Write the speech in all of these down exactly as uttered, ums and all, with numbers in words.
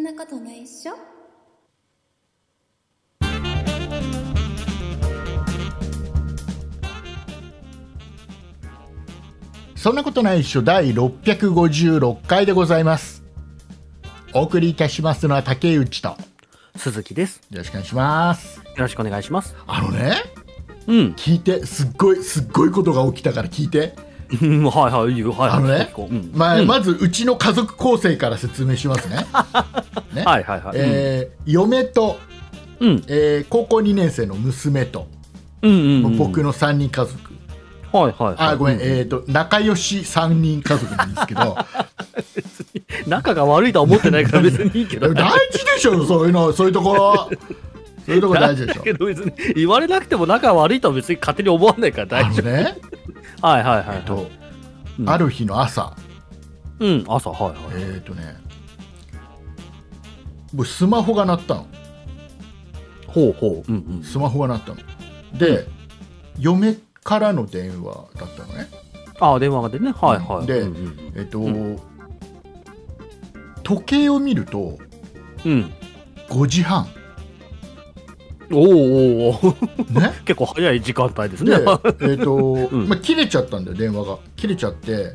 なことないっしょ。 そんなことないっしょだいろっぴゃくごじゅうろっかいでございます。お送りいたしますのは竹内と鈴木です。 よろしくお願いします。 よろしくお願いします。 あのね、 うん。 聞いて、すっごいすっごいことが起きたから聞いて。 はいはいいいよ、はいはい。 あのね、 うん、 まあうん、 まずうちの家族構成から説明しますね。ね、 はいはいはい。 えー、嫁と、 うんえー、高校にねん生の娘と、 うんうんうん、 僕のさんにん家族。 はいはいはい。 あ、ごめん、 うん、 えっと仲良しさんにん家族なんですけど。 別に仲が悪いとは思ってないから別にいいけど。 大事でしょ、そういうの、そういうところ。そういうところ大事でしょ。 だけど別に言われなくても仲悪いとは別に勝手に思わないから大丈夫。 あのね、 はいはいはい、はい。 えっと、 うん、 ある日の朝、 うん、朝、はいはい。 えっとね、僕スマホが鳴ったの。 ほうほう、うんうん。 スマホが鳴ったの。で、うん、嫁からの電話だったのね。 ああ、電話が出ね。はいはい。 で、 うんうん、 えっと、 うん、 時計を見ると、 うん、 ごじはん。 おーおー、 ね、 結構早い時間帯ですね。 で、えーとうん、 まあ、切れちゃったんだよ、電話が。切れちゃって、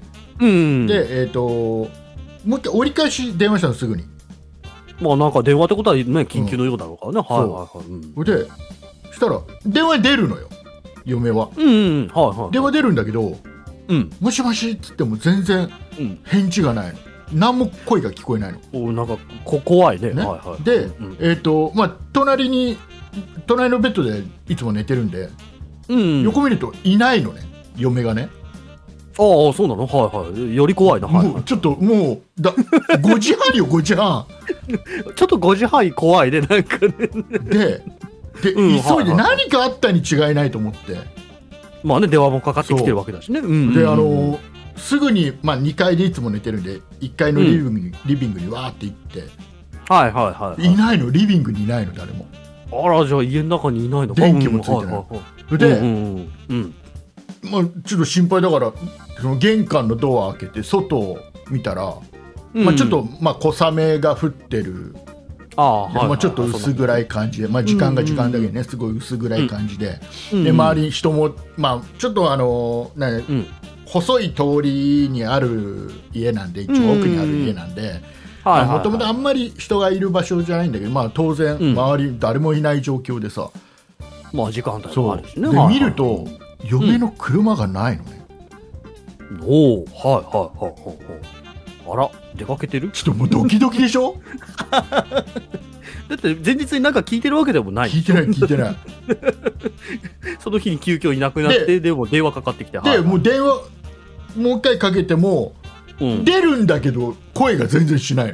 うん、 で、えーと、もう一回折り返し電話したの、すぐに。 まあなんか電話ってことはね、緊急のようだろうからね。うん、はいはいはい。 うん、で、そしたら、電話に出るのよ、嫁は。 うんうん、はいはい。 電話出るんだけど、 うん、 もしもしっつっても全然返事がないの。何も声が聞こえないの。 お、なんかこ怖いね。 ね、 はいはい、 で、 うん、 えーと、まあ、隣に、隣のベッドでいつも寝てるんで、 うん、 横見るといないのね、嫁がね。 ああ、そうなの。はいはい。より怖いな。はいはい、 もうちょっともうだごじはんよ、ごじはん。 ちょっとごじはん怖いね、なんかね。 で、で、うん、急いで何かあったに違いないと思って。 まあね、電話もかかってきてるわけだしね。うんうんうん、 で、あのすぐに、まあ、にかいでいつも寝てるんでいっかいのリビングに、うん、リビングにわーって行って、 はいはいはい、はい、 いないの、リビングにいないの、誰も。 あら、じゃあ家の中にいないのか。 電気もついてない、うん、で、うんうんうん、まあ、ちょっと心配だからその玄関のドア開けて外を見たら、うん、まあ、ちょっと、まあ、小雨が降ってる。あ、はいはい、まあ、ちょっと薄暗い感じで、まあ、時間が時間だけね、すごい薄暗い感じで、うん、で周りに人も、まあ、ちょっとあの、ね、うん、細い通りにある家なんで、一応奥にある家なんで、もともとあんまり人がいる場所じゃないんだけど、まあ、当然周り誰もいない状況でさ、 うん、まあ時間帯もあるしね。 で、見ると嫁の車がないのね。 うん、おお、はいはいはいはいはい。あら、出かけてる？ ちょっともうドキドキでしょ。 だって前日に何か聞いてるわけでもない。 聞いてない聞いてない。 その日に急遽いなくなって、で、でも電話かかってきて、 で、はいはい、もう電話もう一回かけても、うん、出るんだけど声が全然しないの。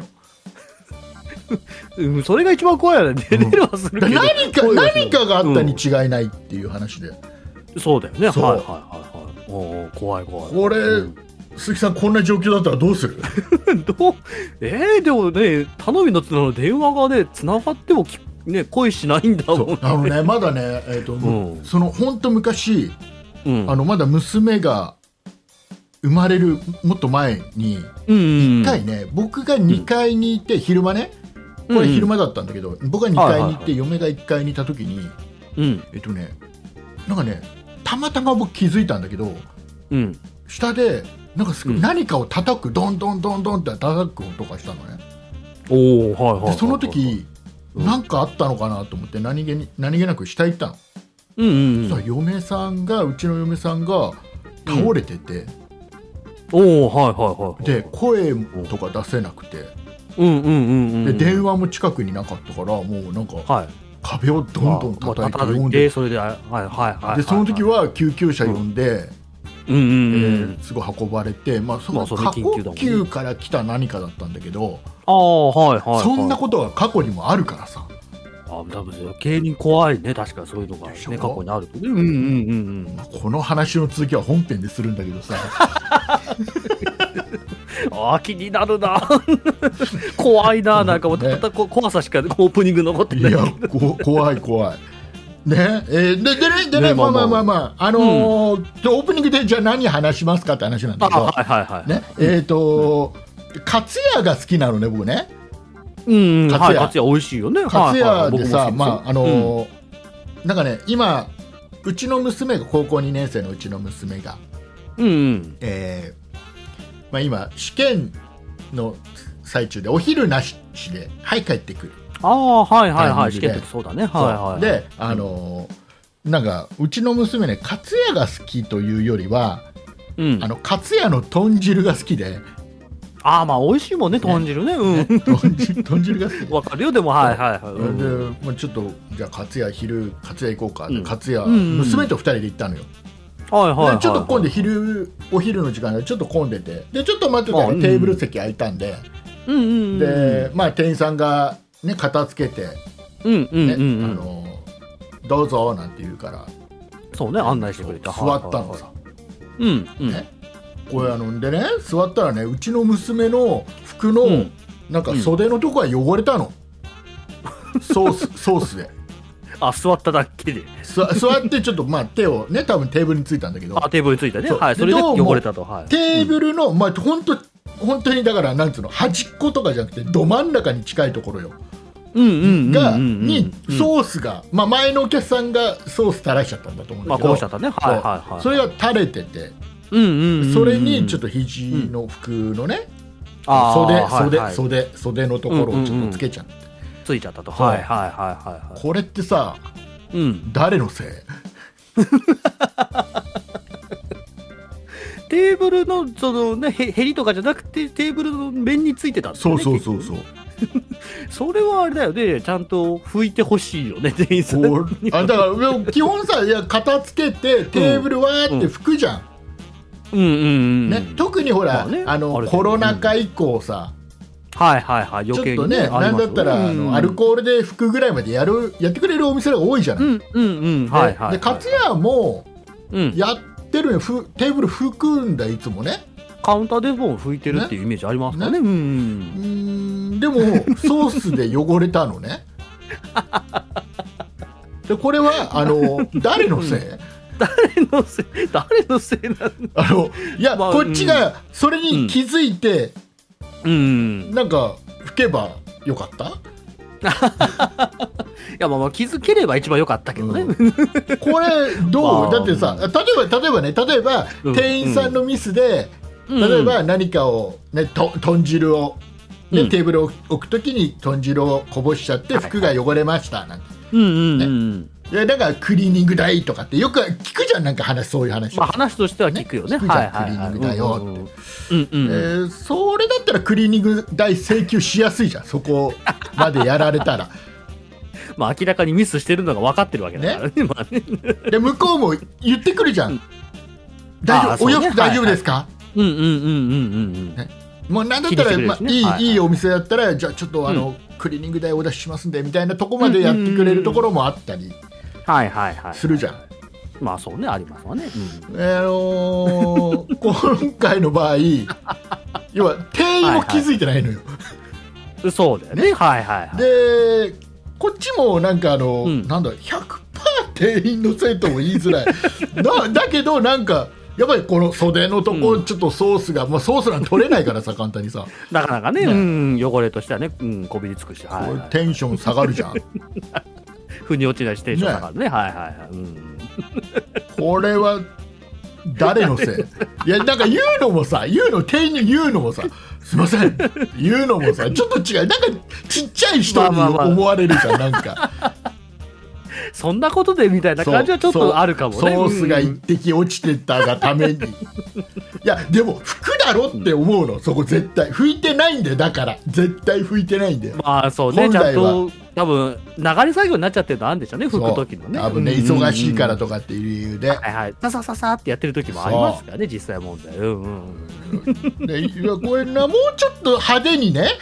うん、それが一番怖いよね。出れはするけど、 何か何かがあったに違いないっていう話で、 うん、そうだよね。はいはいはいはい。お怖い怖い。 これ、うん、鈴木さんこんな状況だったらどうする？ どうえー、でもね、頼みの綱の電話がね繋がってもね声しないんだもん。 あのね、まだね、えーとうん、その本当昔、うん、あのまだ娘が生まれるもっと前にいっかいね、うん、僕がにかいにいて、うん、昼間ね、これ昼間だったんだけど、うん、僕がにかいに行って、はいはいはい、嫁がいっかいにいた時に、うん、えっとねなんかねたまたま僕気づいたんだけど、うん、下でなんかすごい、うん、何かを叩く、ドンドンドンドンって叩く音がしたのね。 おー、はいはいはいはい、 でその時、うん、なんかあったのかなと思って何気に何気なく下行ったの、うんうんうん、そしたら嫁さんがうちの嫁さんが倒れてて、 うん、おー、はいはいはい、 で声とか出せなくて、 うんうんうんうん、 で電話も近くになかったから、もうなんか、はい、壁をどんどん叩いて呼んで、 それで、はいはいはい、 でその時は救急車呼んで、うんうんうんうん、えー、すぐ運ばれて、まあ、その過呼吸から来た何かだったんだけど、 あ、はいはいはい、 そんなことが過去にもあるからさ。 あ、多分余計に怖いね、確かそういうのが、ね、過去にあるとね、うんうんうんうん、 まあ、この話の続きは本編でするんだけどさ。 あ、気になるな。怖いな、なんかまた、ね、怖さしかオープニング残ってない。 いや、こ怖い怖いね。えー、ででねでね、ね、まあまあまあまあ、あのーうん、オープニングでじゃあ何話しますかって話なんだけど、 はいはいはい、 ね、えっ、ー、と、うん、カツヤが好きなのね、僕ね。 うん、 カツヤはい、カツヤ美味しいよね。 カツヤでさ、 はいはいまああのーなんかね今うちの娘が高校にねん生のうちの娘が、 うんうんえーまあ、今試験の最中でお昼なしではい帰ってくる。 ああ、はいはいはい、試タイミングで験の時そうだね。はいはいはい。 であのーなんかうちの娘ねカツヤが好きというよりは、 うん、 あのカツヤの豚汁が好きで、 ああ、まあ美味しいもんね、豚汁ね。うん。 ね豚汁豚汁が好きでわかるよ、でも、はいはいはい。うんで、まあ、ちょっとじゃあカツヤ昼カツヤ行こうか、 うんカツヤ、 うんうん娘とふたりで行ったのよ。 はいはいはいはい。 でちょっと混んで昼お昼の時間でちょっと混んでてでちょっと待ってたらあうんテーブル席空いたんで、 うんうんうん。 でまあ店員さんがね片付けて、 うんうんねうんうん。 あのどうぞなんて言うからそうね、案内してくれた。 座ったのさ。 うんうん。 ねこれあのでね座ったらねうちの娘の服の、 うんなんか袖のとこが汚れたの、ソースソースであ、座っただけで。 座座ってちょっとまあ手をね多分テーブルについたんだけどあ、テーブルについたね。 そうはい、それででどうも汚れたと。はい。 テーブルの、まあ本当本当にだからなんつうの端っことかじゃなくてど真ん中に近いところようんうんうんうんうん。 がにうんソースが、まあ前のお客さんがソース垂らしちゃったんだと思うんまあ、 だけど、 こうしちゃったね。はいはいはい。 それが垂れてて、 うんうんうんうん。 それにちょっと、 と肘の服のね、 あー袖袖、 はいはい袖袖のところをちょっとつけちゃって、 ついちゃったと。 そうはいはいはいはいはい。 これってさうん。 誰のせい？ テーブルのそのねへへりとかじゃなくてテーブルの面についてたんだよね。 そうそうそうそう。 それはあれだよね、ちゃんと拭いてほしいよね、店員さんこうあだからでも基本さいや片付けてテーブルわーって拭くじゃん。 うんうんうん。 ね、特にほら、 まあねあのある程度コロナ禍以降さ、 はいはいはい、 ちょ余計にっとね、なんだったら、あのアルコールで拭くぐらいまでやるやってくれるお店が多いじゃない。 うんうんうん、はいはい。 で、かつやもうん、 やってるよ、ふテーブル拭くんだよいつもね。 カウンターでも拭いてるっていうイメージありますかね。うんうーん、でもソースで汚れたのね。で、これはあの誰のせい？ 誰のせい、誰のせいなんだ。 あのいや、 まあこっちがそれに気づいて、 うん。 なんか拭けばよかった？ いや、まあまあ気づければ一番良かったけどね。 うんこれどう、 まあだってさ、例えば例えばね例えば、 うん店員さんのミスで、 うん例えば何かを、ね、と豚汁を、ねうんテーブルを置くときに豚汁をこぼしちゃって服が汚れましたなんて、 うんうんうん。 いやだからクリーニング代とかってよく聞くじゃん、なんか話そういう話、 まあ話としては聞くよね。 ね聞くじゃんはいはいはい。 クリーニングだよってうんうんうん。うんえーそれだったらクリーニング代請求しやすいじゃん、そこまでやられたら。 まあ明らかにミスしてるのが分かってるわけだからね。まあね。 で向こうも言ってくるじゃん、 うん大丈夫、 あーそうねお洋服大丈夫ですか、 うんうんうんうんうんうん。 ねもうなんだったら、 気にしてくれるまあいいしねはいはいいいお店だったらじゃあちょっとあの、クリーニング代お出ししますんでみたいなとこまでやってくれるところもあったりはいはいはい。 するじゃん。 まあそうね、ありますわね。うんあのー今回の場合要は店員も気づいてないのよ、 そうだよね。はいはいはい。 でこっちもなんかあの、 うんなんだ ひゃくパーセント 店員のせいとも言いづらいだだけどなんかやっぱりこの袖のとこ、 うんちょっとソースが、まあ、ソースなんて取れないからさ簡単にさ、 なかなかね、 ねうん、汚れとしてはね、うん、こびりつくし、はいこれはい。 テンション下がるじゃん腑に落ちないしテンションだからね。はいはいはい。うん。 これは誰のせいいやなんか言うのもさ言うの店員に言うのもさすいません言うのもさちょっと違う、なんかちっちゃい人にまあまあまあ思われるじゃん、なんかそんなことでみたいな感じはちょっとあるかもね。 ソースがうん一滴落ちてたがために、いやでも拭くだろって思うの、そこ絶対拭いてないんだよ、だから絶対拭いてないんだよ。 まあそうね、ちゃん本来はと多分流れ作業になっちゃってるのあるんでしょうね、拭く時のね。 多分ね、 うんうんうん忙しいからとかっていう理由で、 はいはい、ささささってやってる時もありますからね、実際問題。うんうん。 でいやこれなもうちょっと派手にね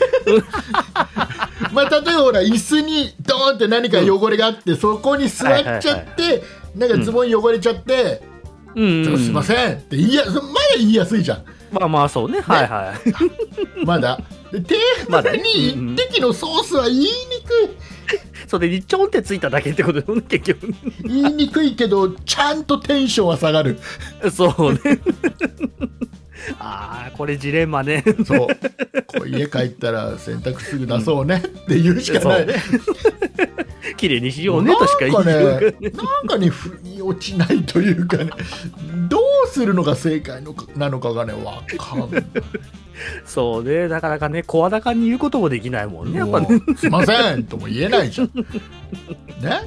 まあ例えばほら椅子にドーンって何か汚れがあって、そこに座っちゃって、なんかズボン汚れちゃって、 うんうん、 ちょっとすいませんって言いやまだ言いやすいじゃん、 まあまあそうね、はいはい。 まだでテーブルに一滴のソースは言いにくい、 それにちょんってついただけってことだよね、結局。 言いにくいけどちゃんとテンションは下がる。 そうね。 ああ、これジレンマね。 そうこう家帰ったら洗濯すぐ出そうねって言うしかない、 ね、綺麗にしようねとしか言いようがない。 なんかね腑に落ちないというかね、どうするのが正解のなのかがね分かんない。 そうね、なかなかね声高に言うこともできないもんね、やっぱね。 すいませんとも言えないじゃんね。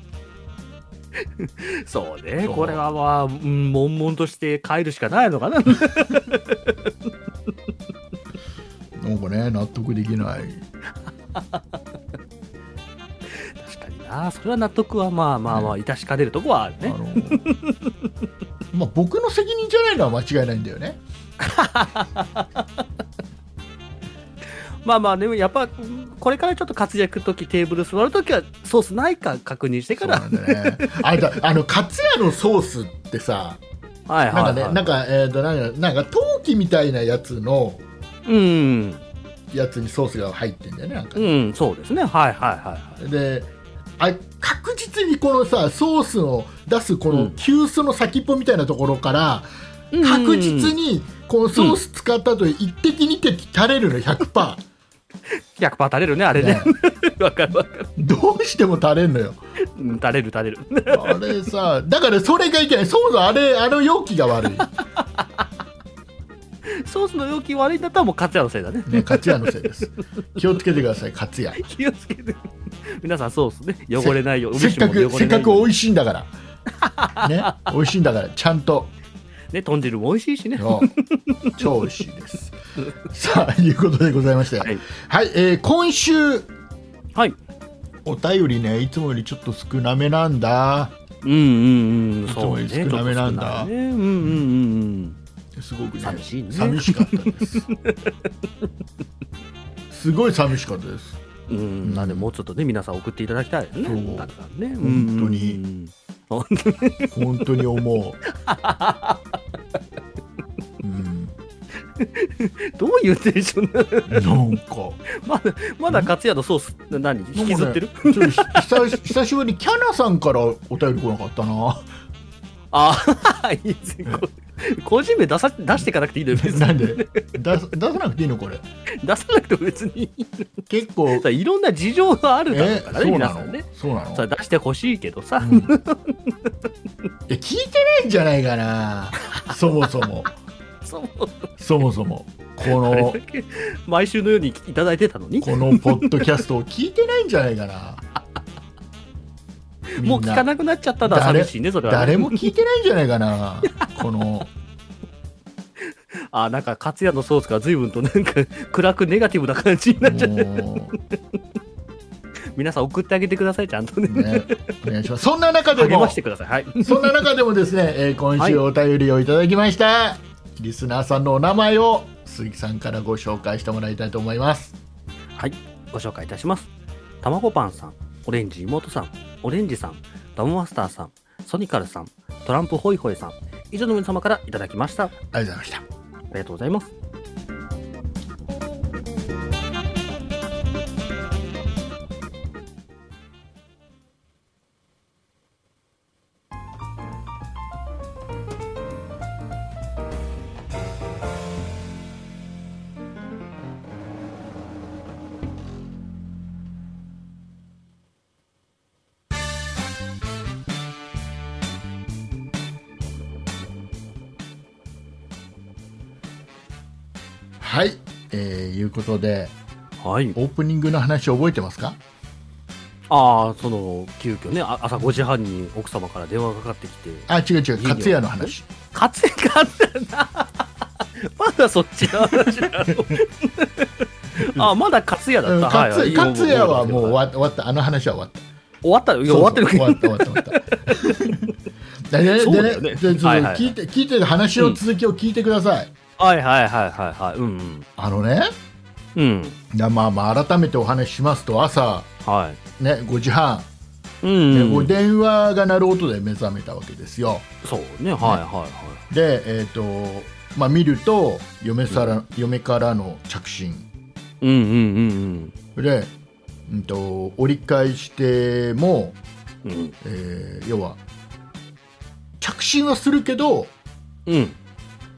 そうね、そうこれはまあ、うん、悶々として帰るしかないのかな。なんかね納得できない。 確かにな、それは納得はまあまあまあ、ね、致しかねるとこはあるね。あのまあ僕の責任じゃないのは間違いないんだよね。 まあまあでもやっぱこれからちょっと活躍ときテーブル座るときはソースないか確認してから。 そうなんだね。あれだ、あのカツヤのソースってさ、はいはいはい、なんかね、なんかえっとなんかなんか陶器みたいなやつのうんやつにソースが入ってんだよね。なんかね、 うんそうですね、はいはいはい。 で、あ確実にこのさソースを出すこの急須の先っぽみたいなところから、うん、確実にこのソース使った後で一滴二滴垂れるの ひゃくパーセント。 ひゃくパーセント 垂れるね、あれね。わかるわかる。 どうしても垂れんのよ。 うん、垂れる垂れる。 あれさ、だからそれがいけない。ソースあれ、あの容器が悪い。 ソースの容器悪いんだったらもうカツヤのせいだね。 ね、カツヤのせいです。気をつけてください、カツヤ。 気をつけて。皆さんソースね、汚れないように。 せっかく、せっかく美味しいんだから。ね、美味しいんだから、ちゃんと。 ね、豚汁も美味しいしね。 超美味しいです。さあ、いうことでございまして。はい、はい、えー、今週。 はい。 お便りね、いつもよりちょっと少なめなんだ。 うんうんうん。 いつもより少なめなんだ。 ね、うんうんうん。 すごくね、 寂しいね。 寂しかったです。すごい寂しかったです。 うん、うん、なんでもうちょっとね、皆さん送っていただきたいですね。そうだからね、 本当に。本当に思う。うん、 どういうテンションなの？なんかまだまだカツヤのソース何引きずってる？ ね、ちょっと久, 久しぶりにキャナさんからお便り来なかったな。 ああ、いいですね。個人名出さ出していかなくていいのよ、別に。 なんで出す出さなくていいのこれ。 出さなくても別に結構いろんな事情があるだろうからね、皆さんね。 そうなの？ それ出してほしいけどさ、うん、いや聞いてないんじゃないかな。そもそもそもそもそもこの毎週のようにいただいてたのに、 このポッドキャストを聞いてないんじゃないかな。 もう聞かなくなっちゃったのは寂しいね、それは、ね。 誰も聞いてないんじゃないかな。このあ、なんかカツヤのソースが随分となんか暗くネガティブな感じになっちゃって皆さん送ってあげてください、ちゃんと ね, ねお願いします。そんな中でも励ましてください、はい、 そんな中でもですね、えー、今週お便りをいただきました、はい、リスナーさんのお名前を鈴木さんからご紹介してもらいたいと思います。 はい、ご紹介いたします。たまごパンさん、オレンジ妹さん、オレンジさん、ダムマスターさん、ソニカルさん、トランプホイホイさん、以上の皆様からいただきました。ありがとうございました。 ありがとうございます。 はい、えー、いうことで、 はい、 オープニングの話覚えてますか？ ああ、その急遽ね、朝ごじはんに奥様から電話がかかってきて、 あ、違う違う、カツヤの話。 カツヤカツヤまだそっちの話なのあ、まだカツヤだった。 カツ、はい、カツヤはもう終わった。あの話は終わった。 終わったよ。終わってる。 終わった終わった終わったでね、でね、聞いて聞いてる話の続きを聞いてください。 はいはいはいはいはい。うんうん。 あのね、 うん。 いやまあまあ改めてお話ししますと、朝、 はい、 ね、ごじはん、 うんうん、 ね、電話が鳴る音で目覚めたわけですよ。 そうね、はいはいはい。 で、えっ、ー、と、まあ見ると嫁さら、うん、嫁からの着信。 うんうんうんうん。で、うんと折り返しても、 うん、 えー、要は着信はするけど、 うん。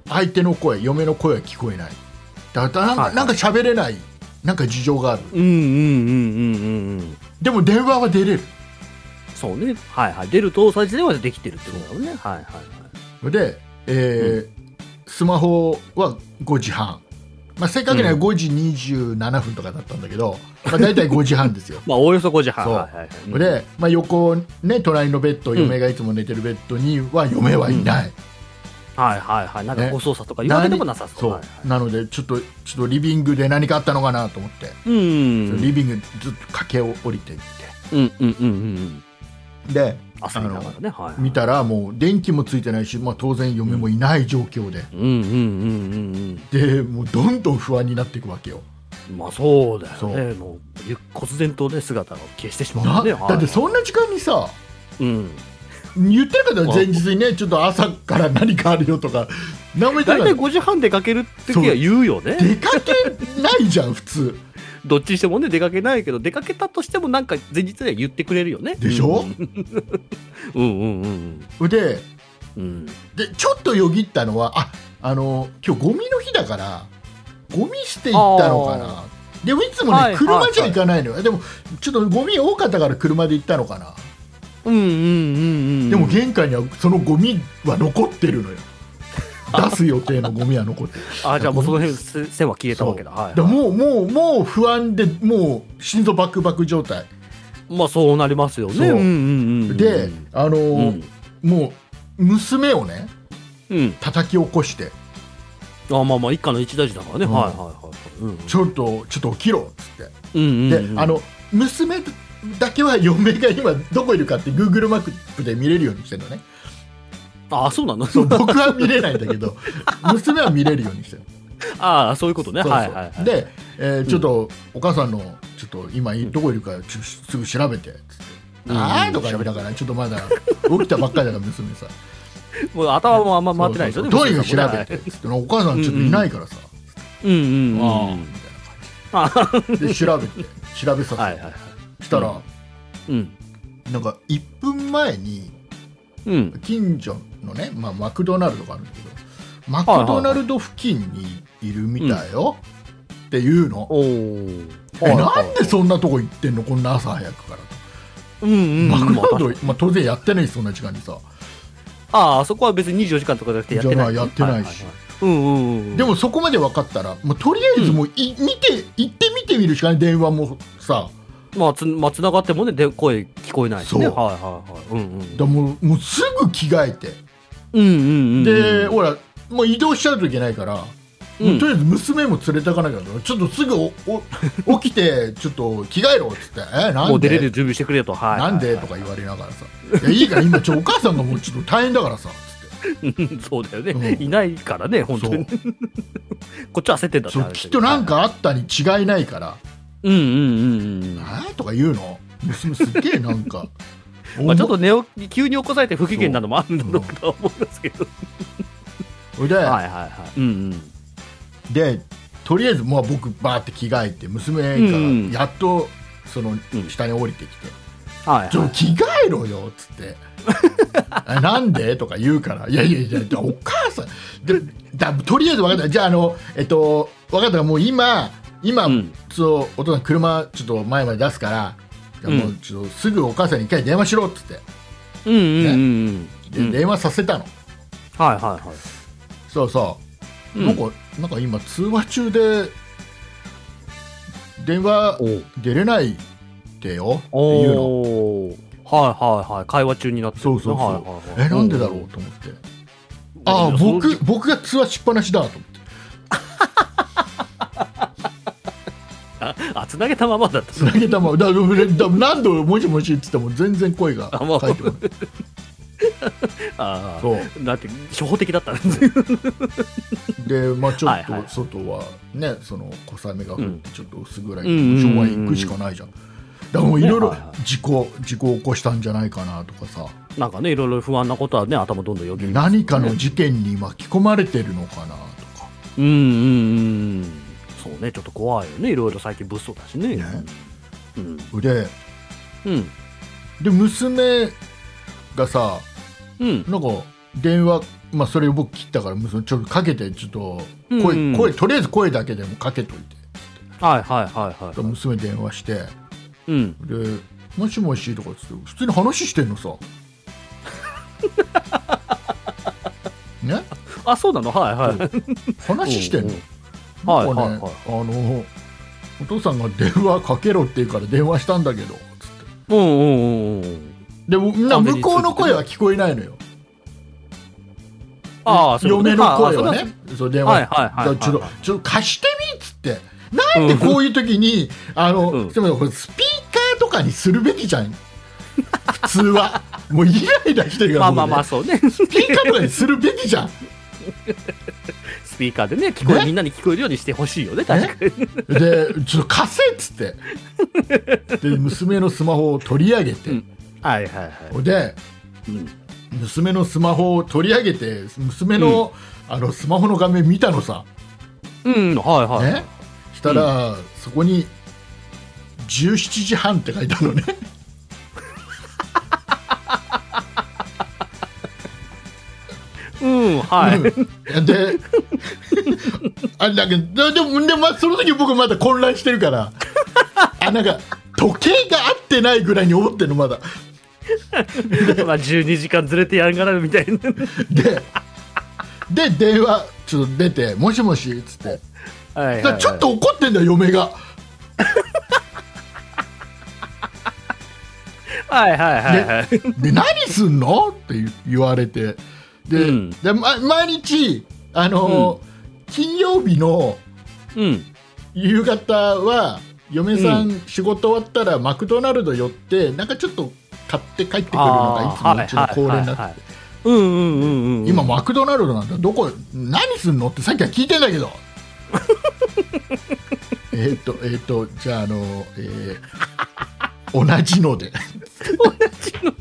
相手の声、嫁の声は聞こえない。だからなんか、はいはい、なんか喋れない、なんか事情がある。 うんうんうんうんうん。 でも電話は出れる。 そうね。はいはい。出ると再生電話でできてるってことだもんね。はいはいはい。 で、えーうん、スマホはごじはん。まあ、正確にはごじにじゅうななふんとかだったんだけど、うん、まあ、大体ごじはんですよ。 まあおおよそごじはん。 そう、 はいはいはい、 で、まあ、横、ね、隣のベッド、嫁がいつも寝てるベッドには嫁はいない。うんうん、はいはいはい。なんかご操作とか言われてもなさそう。そう、はいはい、 なのでちょっとちょっとリビングで何かあったのかなと思って、うん、リビングずっと駆け下りていって、 うんうんうんうん、で、 朝見ながらね、はいはい、見たらもう電気もついてないし、まあ、当然嫁もいない状況で、うんうんうんうんうん、でもうどんどん不安になっていくわけよ。 まあそうだよね。もう忽然とね姿を消してしまうね。 だってそんな時間にさ、うん、言ってる方は前日にね、ちょっと朝から何かあるよとか、 大体ごじはん出かけるって時は言うよね。 出かけないじゃん普通。 どっちにしてもね出かけないけど、出かけたとしてもなんか前日では言ってくれるよね。 でしょ。 うんうんうんうん。 で、うん、でちょっとよぎったのは、あ、あの今日ゴミの日だからゴミ捨て行ったのかな。でもいつもね、はい、車じゃ行かないのよ、はいはい、でもちょっとゴミ多かったから車で行ったのかな。うんうんうんうん。でも玄関にはそのゴミは残ってるのよ。出す予定のゴミは残ってる。 あ、じゃあもうその辺線は消えたわけだ。はいはい、 だもうもうもう不安で、もう心臓バクバク状態。 まあそうなりますよね。うんうんうん、 で、あのーうん、もう娘をね、うん、叩き起こして。 あ、まあまあ一家の一大事だからね。うん、はいはいはい、 うんうん。ちょっとちょっと起きろっつって。うんうんうん、で、あの娘だけは嫁が今どこいるかって Google マップで見れるようにしてるのね。 あ、そうなの。 そう、僕は見れないんだけど娘は見れるようにしてる。 ああ、そういうことね。そうそう、はいはいはい、 で、えー、ちょっと、うん、お母さんのちょっと今どこいるかちょすぐ調べてっつって、うん、あーとか言いながら、ちょっとまだ起きたばっかりだから娘さもう頭もあんま回ってないでしょ。 とにかく調べてっつって、お母さんちょっといないからさ、うんうん、ああみたいな感じで調べて調べさせて、はいはいはい、したら、うん、なんかいっぷんまえに、うん、近所のね、まあ、マクドナルドがあるんだけど、マクドナルド付近にいるみたいよ、うん、っていうの。え、なんでそんなとこ行ってんのこんな朝早くからと、うんうん、マクドナルド、まあ、当然やってないしそんな時間にさ。 ああ、そこは別ににじゅうよじかんとかじゃなくてやってない、 やってないし、でもそこまで分かったら、もうとりあえずもうい、うん、見て行ってみてみるしかない。電話もさ、 まあつ、まあ、つながってもね、で声聞こえないしね。はいはいはい。うんうん。 だもう、もうすぐ着替えて、 うんうんうん、 で、ほら、もう移動しちゃうといけないから、うん、もうとりあえず娘も連れてかなきゃ、ちょっとすぐおお起きてちょっと着替えろっつって、え、なんで？ もう出れる準備してくれと、はい、 なんでとか言われながらさ、いやいいから今ちょお母さんがもうちょっと大変だからさ。 そうだよね、うん、いないからね本当にこっちは焦ってんだってそう、きっとなんかあったに違いないから、うんうんうんうんえとか言うの娘すっげえなんかまあちょっと寝起き急に起こされて不機嫌なのもあるんだろうとは思いますけど、 それで、はいはいはい、うんうん、でとりあえずもう僕バーって着替えて、娘がやっとその下に降りてきて、うんはいはい、ちょっと着替えろよっつってなんでとか言うから、いやいやいやお母さんでだとりあえず分かった、じゃああのえっと分かった、もう今今、うん、そうお父さん車ちょっと前まで出すから、じゃもうちょっとすぐお母さんに一回電話しろっつって、うんうんうん、ね、で電話させたの、うん、はいはいはい、そうそう、うん、なんかなんか今通話中で電話出れないってよっていうの。 はいはいはい、会話中になってる、 そうそうそう、はいはいはい、えなんでだろうと思って、ああ僕僕が通話しっぱなしだと思ってああつなげたままだった、 つなげたままだだ何度もしもしって言っても全然声が返ってこないああそうだって初歩的だったんですで、まあ、ちょっと外はね、はいはい、その小雨が降ってちょっと薄暗い、うん、昭和行くしかないじゃん。だからいろいろ事故事故を起こしたんじゃないかなとかさ、 なんかねいろいろ不安なことはね頭どんどんよぎる、ね、 何かの事件に巻き込まれてるのかなとか、 うんうんうんそうね、ちょっと怖いよね、いろいろ最近物騒だしね、ね、 うん、で、うん、で娘がさ、うん、なんか電話、まあ、それを僕切ったからちょっとかけてちょっと声、うんうん、声とりあえず声だけでもかけといて、 はいはいはいはい、 娘電話して、 うん、 でもしもしとかつって普通に話してんのさね、 あ、そうなの、はいはい話してんの、 はいはいはい、 あのお父さんが電話かけろって言うから電話したんだけどつって、 うんうんうんうん、 でみんな向こうの声は聞こえないのよ。 ああ、 嫁の声はね、そう電話、はいはいはいはい、ちょっとちょっと貸してみっつって、なんでこういう時に、うん、あの、うん、スピーカーとかにするべきじゃん普通はもうイライラしてるから、 まあまあまあそうね、 スピーカーとかにするべきじゃんスピーカーでね、聞こえ、ね、みんなに聞こえるようにしてほしいよね、確かに。 で、ちょっと貸せっつってで娘のスマホを取り上げて、うん、 はいはいはい、 で、うん、娘のスマホを取り上げて娘の、うん、あのスマホの画面見たのさ、 うんはいはい、 ね、したら、うん、そこにじゅうしちじはんって書いてあるのねうんはい、うん、 であだけどでもでもその時僕まだ混乱してるからあなんか時計が合ってないぐらいに思ってるのまだまあじゅうにじかんずれてやんがらるみたいなでで電話ちょっと出てもしもしっつって、はいはいはい、ちょっと怒ってんだよ嫁がはいはいはいはいで, で何すんのって言われてで、うん、で、ま、毎日あの、うん、金曜日の夕方は嫁さん仕事終わったらマクドナルド寄ってなんかちょっと買って帰ってくるのがいつもうちの恒例になってて、今マクドナルドなんだ、どこ何すんのってさっきは聞いてんだけどえっとえっ、ー、とじゃああの、えー、同じので同じの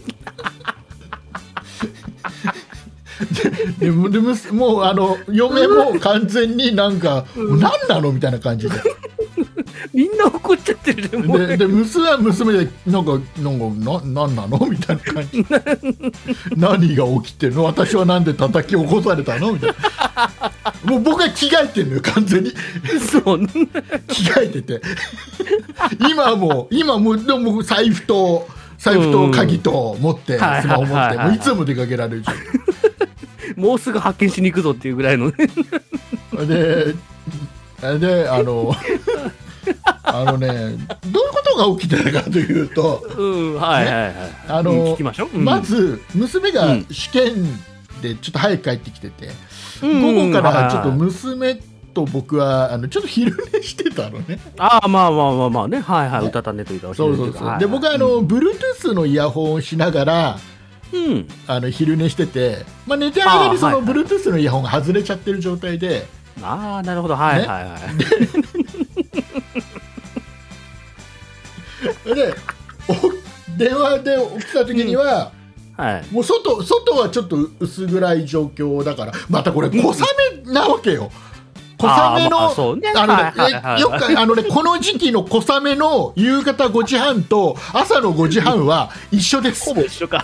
でででもうあの嫁も完全になんか、うん、何なのみたいな感じでみんな怒っちゃってるでもでで娘は娘でなんかなんかな何なのみたいな感じ何が起きてるの、私はなんで叩き起こされたのみたいな、もう僕は着替えてるのよ完全にそう着替えてて今もう今もうでも財布と財布と鍵と持ってスマホ持ってもういつも出かけられるじゃんもうすぐ発見しに行くぞっていうぐらいのねでであのあのねどういうことが起きてるかというと、 うんはいはいはい、ね、 あの、うん、聞きましょう、うん、まず娘が試験でちょっと早く帰ってきてて、うん、午後からちょっと娘と僕はあのちょっと昼寝してたのね。 ああまあまあまあまあねはいはい、ね、うたた寝というかそうそうそう、はいはい、で僕はあの、うん、Bluetooth のイヤホンをしながらうん、あの昼寝してて、まあ、寝てる間にその Bluetooth のイヤホンが外れちゃってる状態で、 ああなるほどはいはいはいで, で電話で起きた時には、うんはい、もう 外, 外はちょっと薄暗い状況だからまたこれ小雨なわけよ、小雨のよくあのねこの時期の小雨の夕方ごじはんと朝のごじはんは一緒ですほぼ一緒か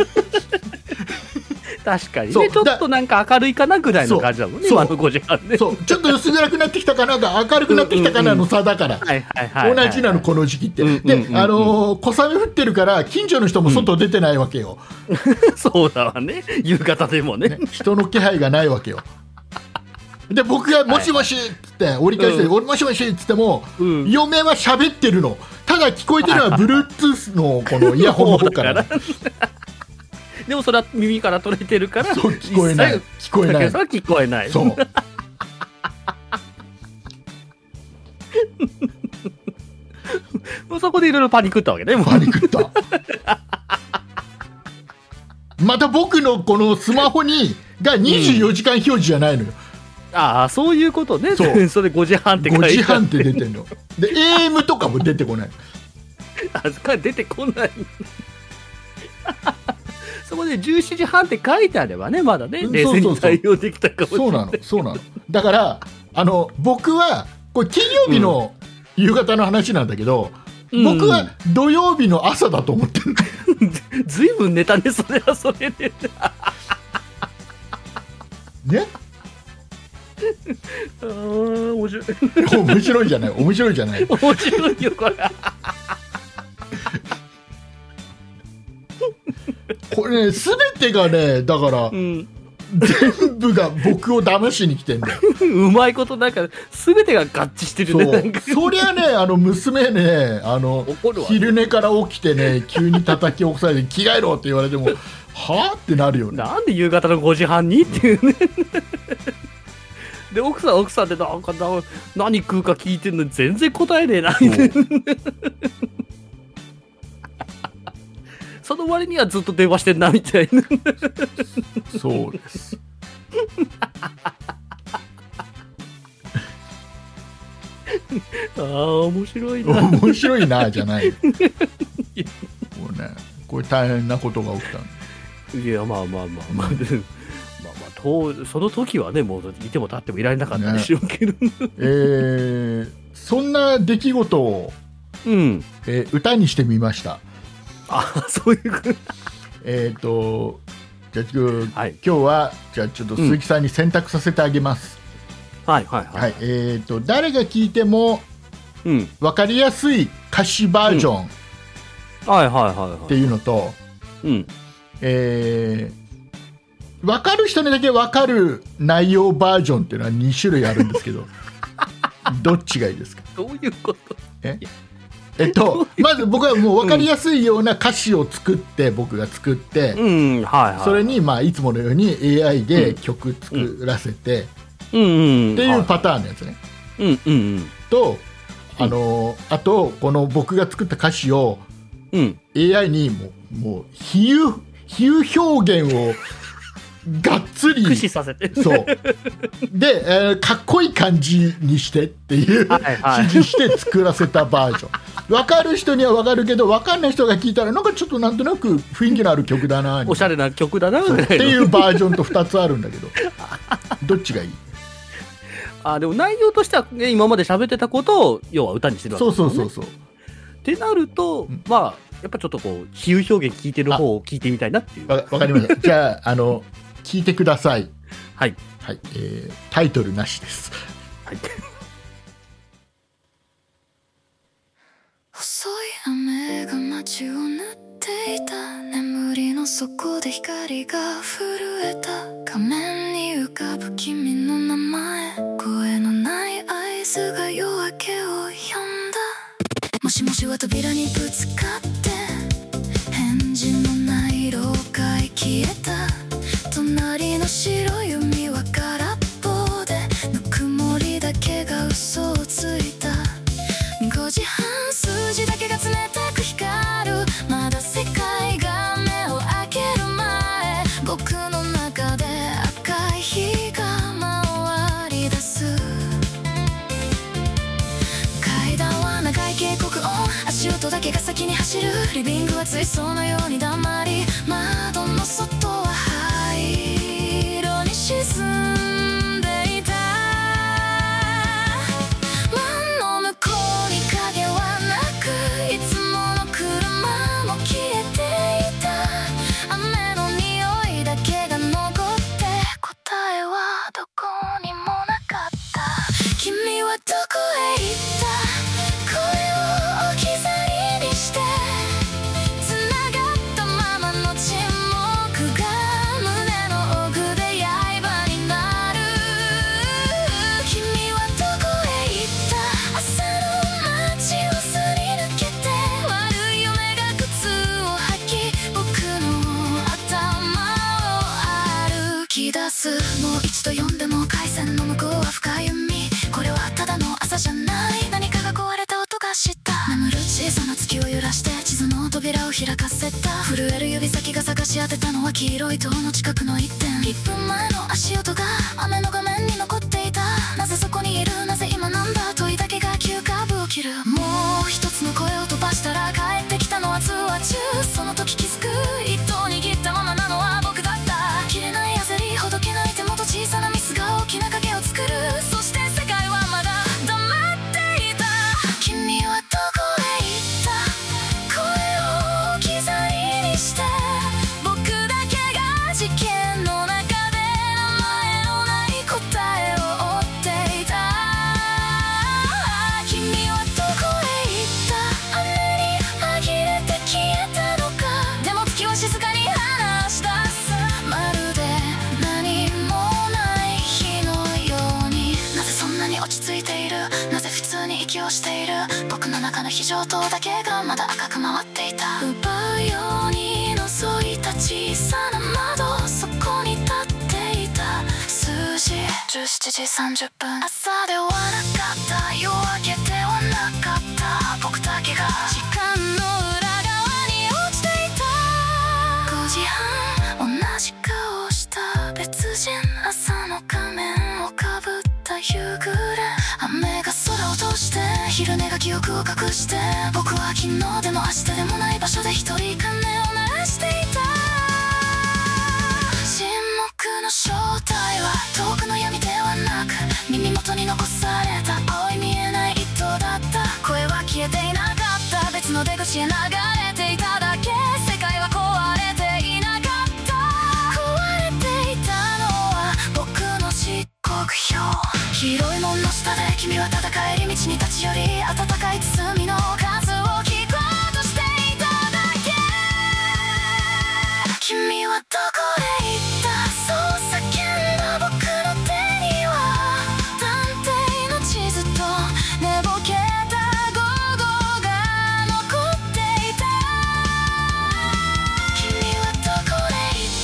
確かにねちょっとなんか明るいかなぐらいの感じだもんね今のごじはんねそうちょっと薄暗くなってきたかなが明るくなってきたかなの差だから同じなのこの時期って、うんうんうんうん、であのー、小雨降ってるから近所の人も外出てないわけよ、 うん、そうだわね夕方でも ね, ね人の気配がないわけよで僕がもしもしっつって折り返して、うん、もしもしっつっても、うん、嫁は喋ってるのただ聞こえてるのは Bluetooth のこのイヤホンの方からでもそれは耳から取れてるからそう聞こえない聞こえないそれは聞こえないそうもうそこでいろいろパニックったわけねパニックったまた僕のこのスマホにがにじゅうよじかん表示じゃないのよ、 うん、ああそういうことねそうそれごじはんって書いてごじはんって出てるので エーエム とかも出てこないあそこは出てこないそこでじゅうしちじはんって書いてあればねまだね冷静に対応できたかもしれない。 そうなのそうなのだからあの僕はこれ金曜日の夕方の話なんだけど、うん、僕は土曜日の朝だと思ってるずいぶん寝たねそれはそれでね。 あー面白い面白いじゃない面白いじゃない面白いよこれこれね全てがねだから、うん、全部が僕を騙しに来てんだようまいことなんか全てが合致してるね。 そう、そりゃねあの娘ねあの昼寝から起きてね急に叩き起こされて着替えろって言われてもはぁってなるよね。 なんで夕方のごじはんにっていうねで奥さん奥さんってなんかな何食うか聞いてんのに全然答えねえなみたいなその割にはずっと電話してんなみたいなそうですああ面白いな面白いなじゃないもうねこれ大変なことが起きたんで。 いやまあまあまあまあ、まあまあとその時はねもういても立ってもいられなかったでしょうけど、ねえー、そんな出来事を、 うんえー、歌にしてみました。 あそういうえっとじゃあ、 はい、 今日はじゃあちょっと鈴木さんに選択させてあげます、 うん、はいはいはい、 はい、えっと誰が聴いても分かりやすい歌詞バージョンっていうのと、 うん、 えー分かる人にだけ分かる内容バージョンっていうのはに種類あるんですけどどっちがいいですか。 どういうことええっとまず僕はもう分かりやすいような歌詞を作って、うん、僕が作って、 うんはいはい、 それに、まあ、いつものように エーアイ で曲作らせて、 うんうん、 っていうパターンのやつね、 うんうんうん、 とあのあとこの僕が作った歌詞を、うん、エーアイ にもう、もう比喩比喩表現をがっつり駆使させてそうで、えー、かっこいい感じにしてっていう、はいはい、指示して作らせたバージョン分かる人には分かるけど分かんない人が聞いたらなんかちょっとなんとなく雰囲気のある曲だなおしゃれな曲だなっていうバージョンとふたつあるんだけどどっちがいい。 あでも内容としては、ね、今まで喋ってたことを要は歌にしてるわけですよね。 そうそうそうそうってなると、うん、まあやっぱちょっとこう比喩表現聞いてる方を聞いてみたいなっていう。 わかりましたじゃああの聞いてください。 はい、 はいえー、タイトルなしです。 はい細い雨が街を塗っていた。眠りの底で光が震えた。画面に浮かぶ君の名前。声のない合図が夜明けを呼んだ。もしもしは扉にぶつかって返事のない廊下へ消えた。隣の白い海は空っぽでぬくもりだけが嘘をついた。ごじはん数字だけが冷たく光る。まだ世界が目を開ける前僕の中で赤い日が回り出す。階段は長い警告音足音だけが先に走る。リビングはついそうなように黙り窓の外は灰色に沈んでいた。門の向こうに影はなくいつもの車も消えていた。雨の匂いだけが残って答えはどこにもなかった。君はどこへ行った。声を置き去りにして繋がったままの沈黙が胸の奥で刃になる。君はどこへ行った。朝の街をすり抜けて悪い夢が靴を履き僕の頭を歩き出す。もう一度読んでも回線の向こうは深い海。これはただの朝じゃない何かが壊れた音がした。眠る小さな月を揺らして地図の扉を開かせた。震える指先が探し当てたのは黄色い塔の近くの一点。いっぷんまえの足音が雨の画面に残っていた。なぜそこにいるなぜ今なんだ問いだけが急カーブを切る。もう一つの声を飛ばしたら帰ってきたのは通話中。その時気づく一刀握ったままなのは僕だった。切れない焦りほどけない手元小さなミスが大きな影を作る。そして世界はまだ黙っていた。君はどこへ行った。声を置き去りにして僕だけが事件の中で中の非常灯だけがまだ赤く回っていた。奪うように覗いた小さな窓、そこに立っていた数字じゅうしちじさんじゅっぷん。朝ではなかった、夜明けではなかった、僕だけが時間の裏側に落ちていた。ごじはん、同じ顔した別人、朝の仮面をかぶった夕暮れ。雨が空を通して昼寝が記憶を隠して、僕は昨日でも明日でもない場所で一人鐘を鳴らしていた。沈黙の正体は遠くの闇ではなく、耳元に残された青い見えない糸だった。声は消えていなかった、別の出口へ流れていただけ。世界は壊れていなかった。壊れていたのは僕の時刻表。黄色い門の下で君は戦えり道に立ち寄り、温かい包みの数を聞こうとしていただけ。君はどこへ行った、そう叫んだ僕の手には探偵の地図と寝ぼけた午後が残っていた。君はどこへ行った、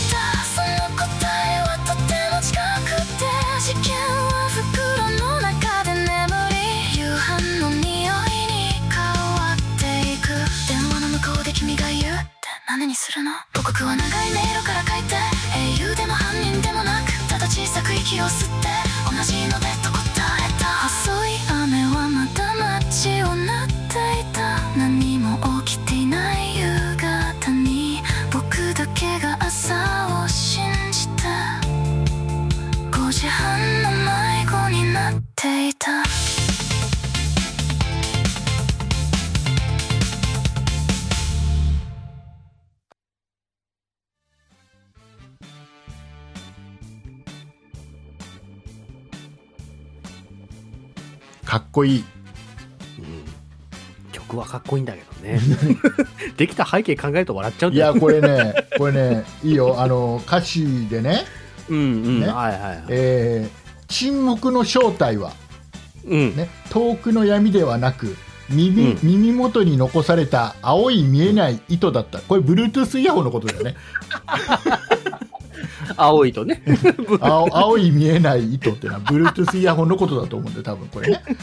その答えはとても近くて、事件は袋の中で眠り、夕飯の匂いに変わっていく。電話の向こうで君が言うって何にするの。母国は長い迷路から書いて、英雄でも犯人でもなく、ただ小さく息を吸って同じのでと答えた。細い雨はまだ街を塗っていた。何も起きていない夕方に僕だけが朝を信じて、ごじはんの迷子になっていた。 かっこいい、 うん、曲はかっこいいんだけどねできた背景考えると笑っちゃうんいだよ。 やこれねこれねいいよ、あの歌詞でね、 うんうんね、 はいはいはい、 えー沈黙の正体は、 うんね、遠くの闇ではなく 耳,、 うん、 耳元に残された青い見えない糸だった。これ Bluetooth イヤホンのことだよね青いとね青, 青い見えない糸ってのは Bluetooth イヤホンのことだと思うんで、多分これね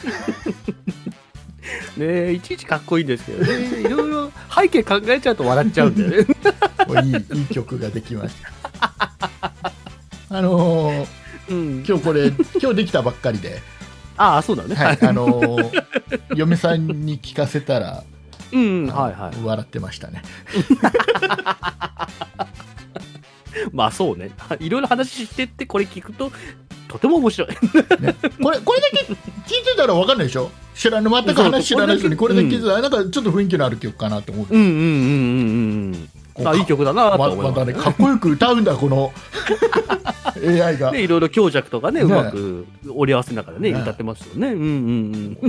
ねえ、いちいちかっこいいんですけどね、いろいろ背景考えちゃうと笑っちゃうんだよねこれいい, いい曲ができましたあのーうん、 今日これ今日できたばっかりでああそうだね、 はいあのー、嫁さんに聞かせたら、 うん、はいはい、 笑ってましたねまあそうね、いろいろ話してってこれ聞くととても面白い、ね、 これこれだけ聞いてたら分かんないでしょ。知らぬ全く話知らない人にこれだけ聞いてたら、うん、なんかちょっと雰囲気のある曲かなと思う。 うんうんうんうんうん、あいい曲だなと思います、ね、 またねかっこよく歌うんだこのエーアイ が、 ね、いろいろ強弱とかね、ねうまく折り合わせながらね、ね歌ってますよね。うんうんうん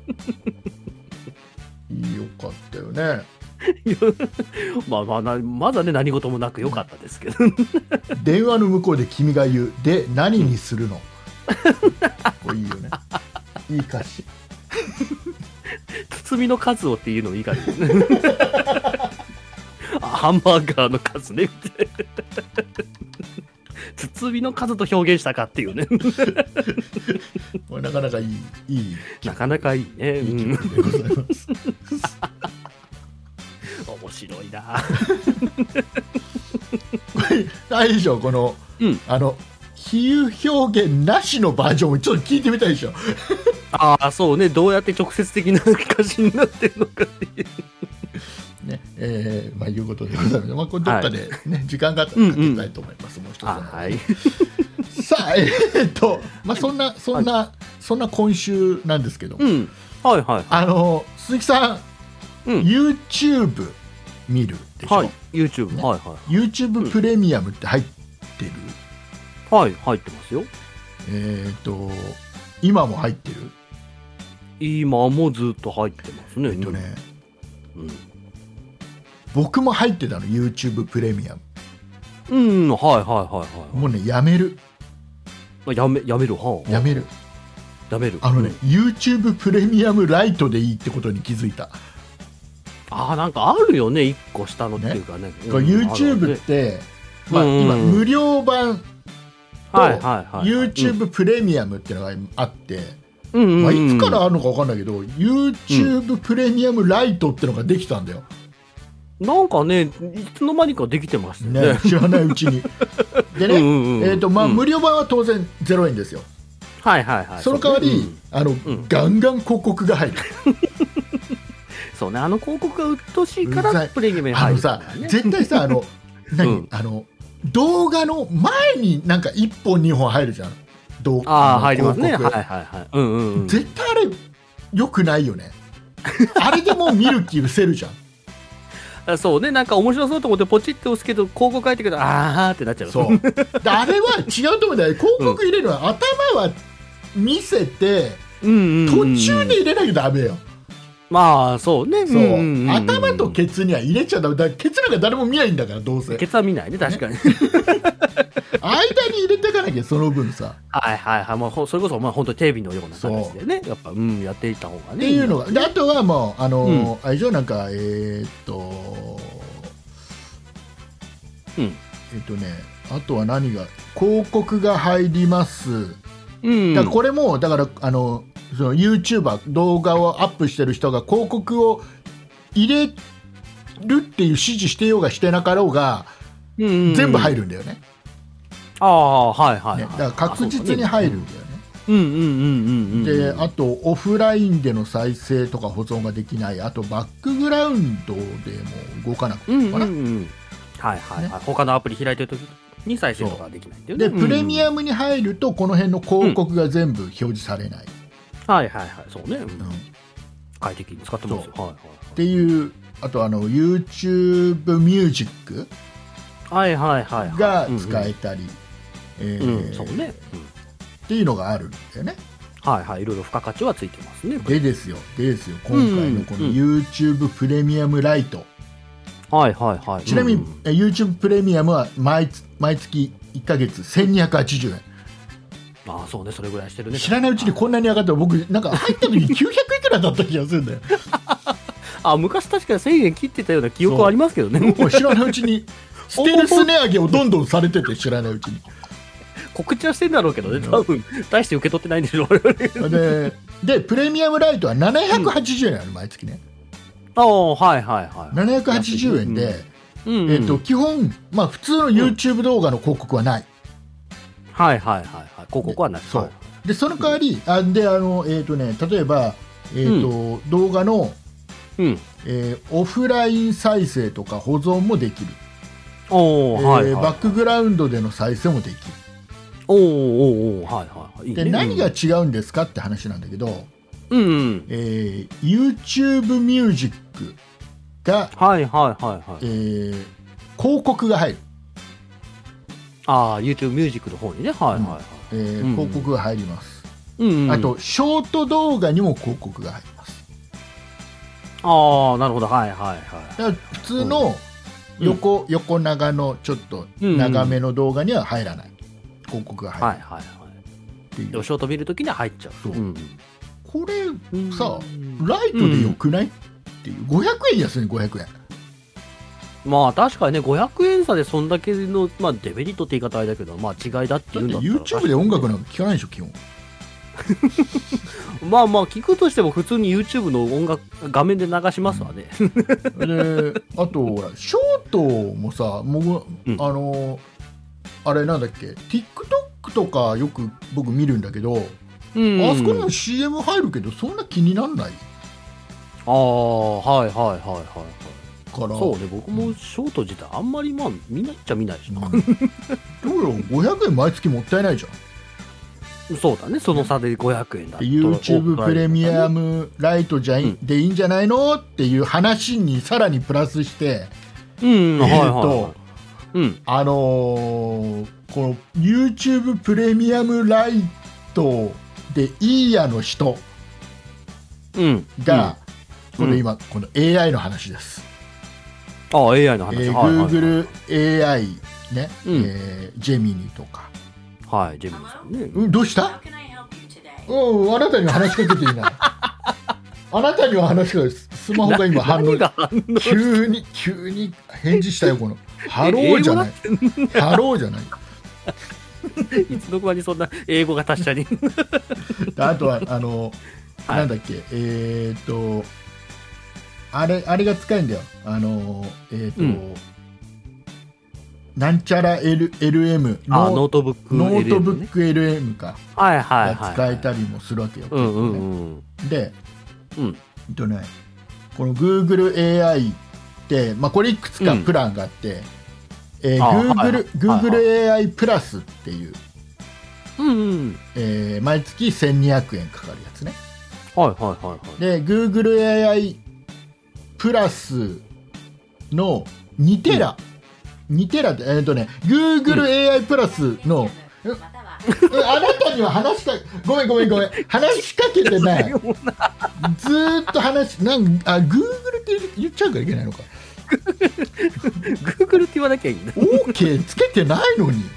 いいよかったよねまあまあなまだね何事もなく良かったですけど電話の向こうで君が言うで何にするのこれいいよね、いい歌詞包みの数をっていうのもいい感じですねハンバーガーの数ね包みの数と表現したかっていうねこれなかなかいいいいなかなかいいね、 いい曲でございます面白いなこれあれでしょこの、うん、あの比喩表現なしのバージョンをちょっと聞いてみたいでしょああそうね、どうやって直接的な歌詞になってるのかっていうねえーまあ、いうことでございます、まあ、これどっかで、ねはい、時間があったらかけたいと思います、うんうん、もう一つは、 はい、 さあえー、っと、まあ、そんなそんな、はい、そんな今週なんですけど、 うん、はいはい、 あの鈴木さん、うん、YouTube 見るでしょ、 はい、YouTube、ね、はいはい、 YouTube プレミアムって入ってる、 うん、はい入ってますよ。 えー、っと今も入ってる？ 今もずっと入ってますね。 えっとね、 うん、 僕も入ってたの YouTube プレミアム。 うん、はいはいはいはい。 もうねやめる。 やめやめるはあ、やめる。 やめる。 あのね、 うん、 YouTube プレミアムライトでいいってことに気づいた。 ああ、なんかあるよね、いっこ下のっていうかね。ね、 うん、YouTube って、まあ、 うん、 今無料版と YouTube プレミアムっていうのがあって、うんうんうん、まあ、いつからあるのか分かんないけど YouTube プレミアムライトっていうのができたんだよ。 なんかね、いつの間にかできてましたね。 ね、知らないうちに。でね、うんうんうん、えーとまあ、無料版は当然ゼロえんですよ。 はいはいはい。 その代わり、うん、あの、うん、ガンガン広告が入る。 そうね、あの広告がうっとうしいからプレミアムに入る、ね、 あのさ、絶対さ、あの何、うん、あの動画の前になんかいっぽんにほん入るじゃん。動画ああ、入りますね。はいはいはい。うんうんうん、 絶対あれ良くないよね。あれでもう見る気失せるじゃん。 そうね、なんか面白そうと思ってポチって押すけど広告入ってくるとあーってなっちゃう。 そうあれは違うと思うんだよ。広告入れるのは、うん、頭は見せて、うんうんうん、途中で入れなきゃダメよ。 まあそうね、 そう、うんうんうん、頭とケツには入れちゃダメだ。ケツなんか誰も見ないんだから、どうせケツは見ないね、確かに、ね、 間に入れていかなきゃ、その分さ。 はいはいはい、もうそれこそまあ本当テレビのような形でね、やっぱ、うん、やっていった方がね。 っていうのが、であとはもうあの、うん、あれでしょ、なんかえー、っとうんえー、っとねあとは何が広告が入ります。うん、だからこれもだからあのその YouTuber 動画をアップしてる人が広告を入れるっていう指示してようがしてなかろうが、うんうんうん、全部入るんだよね。 ああ、はいはい、はい、ね、 だから確実に入るんだよね。うんうんうんうんうん、であとオフラインでの再生とか保存ができない。あとバックグラウンドでも動かなくていいのかな、うんうんうん、 はいはいはい、ね、他のアプリ開いてるときに再生とかできないっていうね。 で、プレミアムに入るとこの辺の広告が全部表示されない、 うん、はいはいはい、そうね、うん、快適に使ってますよ、はいはいはい、 っていう。あとあの YouTube ミュージックが使えたり、 そうね、うん、 っていうのがあるんだよね。 はいはい、いろいろ付加価値はついてますね。 でですよでですよ今回のこの YouTube プレミアムライト、 はいはいはい、 ちなみに、うん、YouTube プレミアムは 毎, 毎月いっかげつせんにひゃくはちじゅうえん。 ああそうね、それぐらいしてるね。 知らないうちにこんなに上がった。僕なんか入った時にきゅうひゃくいくらだった気がするんだよ。 あ、昔確かにせんえん切ってたような記憶はありますけどね。 知らないうちにステルス値上げをどんどんされてて、知らないうちに告知はしてんだろうけどね、多分大して受け取ってないんでしょう。 で, でプレミアムライトはななひゃくはちじゅうえんある、毎月ね。 ああ、はいはいはい。 ななひゃくはちじゅうえんで、うんうん、えーと、基本、まあ、普通の YouTube 動画の広告はない、 うん、はいはいはいはい、広告はない。 そうでその代わり、うん、あであの、えーとね、例えば、えーとうん、動画の、うんえー、オフライン再生とか保存もできる。お、えーはいはいはい、バックグラウンドでの再生もできる。 おーおー、はいはいはい。 で、何が違うんですかって話なんだけど、 うんうんえー、YouTube ミュージックが、 はいはいはいはい、 えー、広告が入る。 ああ、YouTube ミュージックの方にね、はいはいはい、 うんえー、広告が入ります、 うんうん、 あとショート動画にも広告が入ります。 ああ、なるほど、はいはいはい。 だから普通の横、うん、横長のちょっと長めの動画には入らない、うんうん、広告が入る、はいはいはい、 でもショート見るときには入っちゃう。そう、うん、 これさ、ライトでよくない、うん、っていう。ごひゃくえん安いね、ごひゃくえん。 まあ確かにね、ごひゃくえん差でそんだけの、まあ、デメリットって言い方あれだけど、まあ違いだっていうんだったら。 だって YouTube で音楽なんか聴かないでしょ、基本。 まあまあ聞くとしても普通に YouTube の音楽画面で流しますわね。 で、あとほらショートもさ、もう、うん、あのあれなんだっけ、 TikTok とかよく僕見るんだけど、うんうん、あそこにも シーエム 入るけどそんな気になんない。 ああ、はいはいはいはいはい。からそうね、僕もショート自体あんまりまあ見ないっちゃ見ないしな。うん、どうよ、ごひゃくえん毎月もったいないじゃん。 そうだね、その差でごひゃくえんだと YouTube プレミアムライトじゃい、うん、でいいんじゃないのっていう話にさらにプラスして、 うん、えー、と、はいはいはい、 うん、あのー、この YouTube プレミアムライトでいいやの人が、うん、これ今、うん、この エーアイ の話です。 ああ、 エーアイ の話、 えーはいはいはい、 Google エーアイ ね、うん、えー、ジェミニとか、 はい、ジェミニさんね、 うん、どうしたうんあなたには話しかけていないあなたには話しかけてスマホが今反応何が反応急に急に返事したよこのハローじゃないハローじゃないいつの間にそんな英語が達者にあとはあの、 はいなんだっけえー、っとあれあれが使えるんだよあのえー、っと、 うんなんちゃら L エルエムあのノートブック エルエム ね、 ノートブック エルエム かはいはいはいが使えたりもするわけよ、 うんうん結構ねうんで、 うんえっとね、この Google エーアイ って、まあ、これいくつかプランがあって、えーあ Google, はいはい Google エーアイ プラスっていう、 うんうんえー毎月せんにひゃくえんかかるやつねはいはいはいはいで Google エーアイ プラスのにテラ、うん、にテラってえーっとね Google エーアイ プラスの、えあなたには話しかごめんごめんごめん話しかけてないずーっと話なんあ Google って言っちゃうからいけないのか Google って言わなきゃいいんだ OK つけてないのに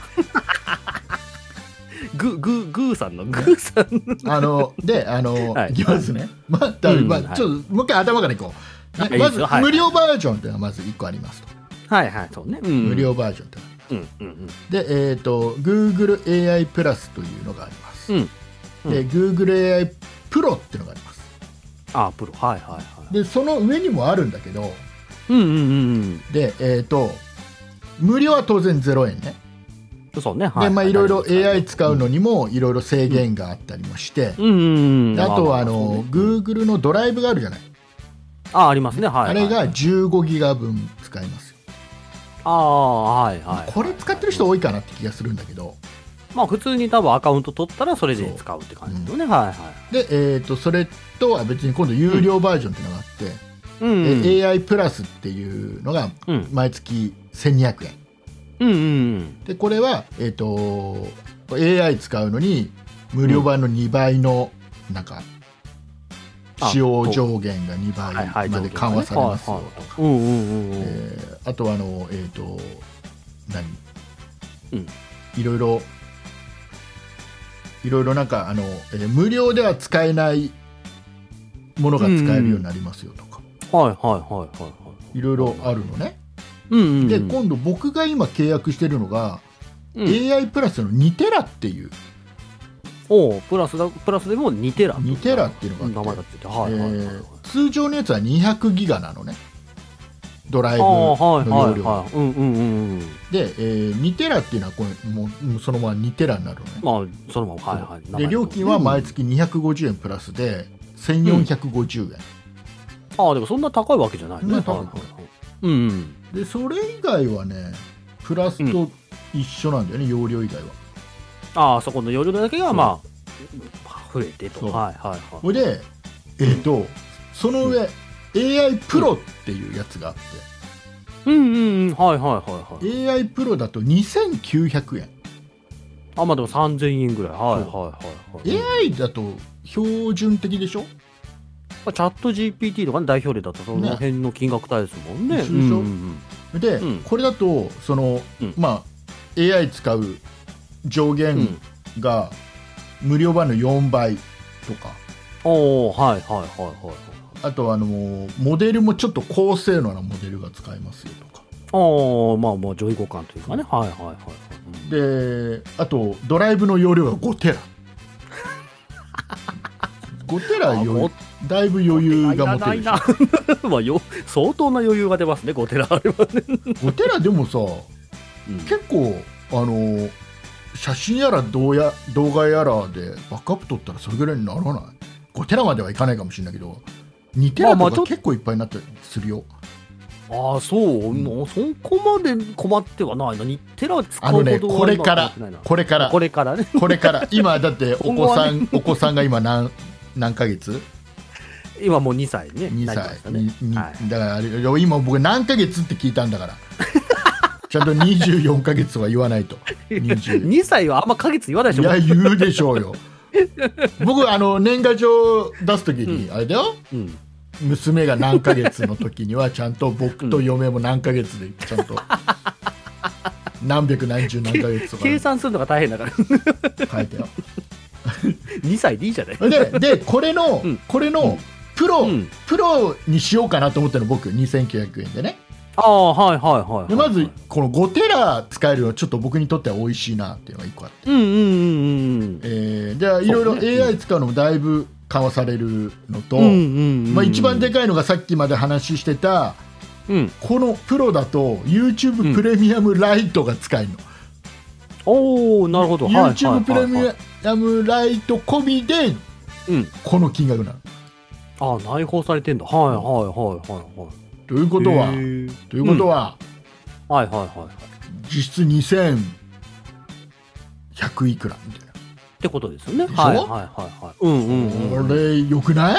グググーさんのグーさんのあのであの、 はいいきますねまた、 うんまあはいちょっともう一回頭からいこう、ねはいまずいいですよはい無料バージョンっていうのがまずいっこありますと、 はいはいそうね、うん、 無料バージョンってのがうんうんうんで、えー、と Google エーアイ プラスというのがあります、 うんうんで Google エーアイ プロっていうのがありますあプロはいはいはいでその上にもあるんだけどうんうんうんでえっ、と無料は当然ゼロえんねうんそうねはいでまあいろいろ エーアイ 使うのににもいろいろ制限があったりもして、 うんうんうんであとはあままの、 そうね Google のドライブがあるじゃない、 あありますねはい、はい、 あれがじゅうごギガ分使えますよ、 ああはいはいこれ使ってる人多いかなって気がするんだけどまあ普通に多分アカウント取ったらそれで使うって感じですよね、はいはいで、えー、とそれとは別に今度有料バージョンっていうのがあって、 うんうんえ エーアイ プラスっていうのがうん毎月せんにひゃくえんうんうんでこれは、えー、と エーアイ 使うのに無料版のにばいのなんかあ使用上限がにばはいはいいまで緩和されますよはいとかうんうんうんうんえーあとはあのえっ、と何、 うんいろいろいろいろなんかあの、えー無料では使えないものが使えるようになりますよとか、 はいはいはいはいはいいろいろあるのね、 うんうんうんで今度僕が今契約してるのが、 うんエーアイ プラスのにテラっていうおうプラスだプラスでもにテラにテラっていうの名前があってがついてはいはいはいはい、 えー通常のやつはにひゃくギガなのねドライブああはいの容量、 はいはいうんうんうんうんで、えーにテラっていうのはこれもうもうそのままにテラになるのね、 まあそのままはいはい名前での料金は毎月にひゃくごじゅうえんプラスでせんよんひゃくごじゅうえん、 ああでもそんな高いわけじゃないねそんな高いはいはいはいうんうんでそれ以外はねプラスと一緒なんだよね、容量以外はああそこの容量だけがまあ増えてとそうはいはいはいほいでえっ、と、その上、エーアイ プロっていうやつがあって、 うんうんうんはいはいはいはいエーアイ プロだとにせんきゅうひゃくえんあまあでもさんぜんえんぐらいはいはいはいはいエーアイ だと標準的でしょまあチャット ジーピーティー とかね代表例だとその辺の金額帯ですもんね一緒でしょうんうんで、 うんこれだとその、 うんまあ エーアイ 使う上限が無料版のよんばいとか、 おおはいはいはいはいあとあのモデルもちょっと高性能なモデルが使えますよとかああまあまあ上位互換というかねはいはいはいはいうんであとドライブの容量がごテラごテラ余裕だいぶ余裕が持てるしいらないなまあよ相当な余裕が出ますねごテラあればね、 ごテラでもさうん結構あの写真やら動画動画やらでバックアップ取ったらそれぐらいにならないごテラまではいかないかもしれないけどにテラまあまあちょっととか結構いっぱいになったりするよ、 ああそう、もうそこまで困ってはないなにテラ使うあのねほどはこれから今は困ってないなこれからこれからねこれから今だってお子今後はさん、お子さんが今何何ヶ月今もうにさいねになりまさいしたねににはいだからあれ今僕何ヶ月って聞いたんだからちゃんとにじゅうよんかげつとか言わないとにじゅうにさいはあんまヶ月言わないでしょいや言うでしょうよ僕あの年賀状出すときに、あれだようん娘が何ヶ月の時にはちゃんと僕と嫁も何ヶ月でちゃんと何百何十何ヶ月とか計算するのが大変だから書いてよにさいでいいじゃない。 ででこれの、 うんこれの、 うんプロ、 うん、 プロにしようかなと思ったの僕にせんきゅうひゃくえんでね。 ああ、はいはいはい、はい。 でまずこのごテラ使えるのはちょっと僕にとっては美味しいなっていうのがいっこあって、 うんうんうんうん。 えー、じゃあいろいろそうねエーアイ 使うのもだいぶ緩和されるのと、 うんうんうんうん、 まあ、一番でかいのがさっきまで話してた、 うん、 このプロだと YouTube プレミアムライトが使えるの、 おお、なるほど。 YouTube プレミアムライト込みでうん、 この金額なの。 ああ、内包されてんだ。はいはいはいはいはい。 ということはということは、 うん、はいはいはいはい。 実質にせんひゃくいくらみたいなってことですよね。 でしょ。 はいはいはいはい。うんうんうん。 これよくない？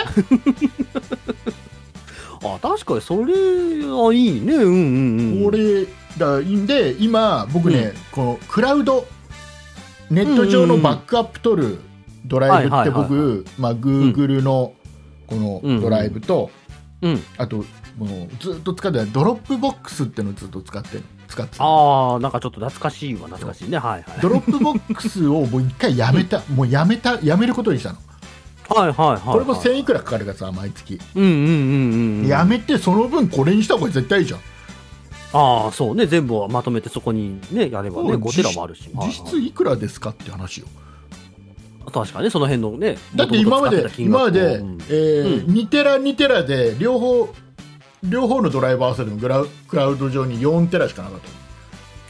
あ、確かにそれはいいね。うんうんうん。 これだで今僕ね、 うん、 このクラウドネット上のバックアップ取るドライブって僕、まあ Google のこのドライブと、 うんうん、 あともうずっと使ってたドロップボックスっていうのをずっと使ってる使ってああ、なんかちょっと懐かしいわ懐かしいね。はいはい。 ドロップボックスをもう一回やめたもうやめたやめることにしたの。 はいはいはい、はい、 これもせんいくらかかるからさ毎月、 うんうんうんうん、 やめてその分これにした方が絶対いいじゃん。 ああ、そうね、全部まとめてそこにねやればねごテラもあるし、 実質いくらですかって話よ。 確かにその辺のね。 だって今まで今まで、うん、えーうん、にテラにテラで両方両方のドライバー合わせてもグラクラウド上によんテラしかなかった。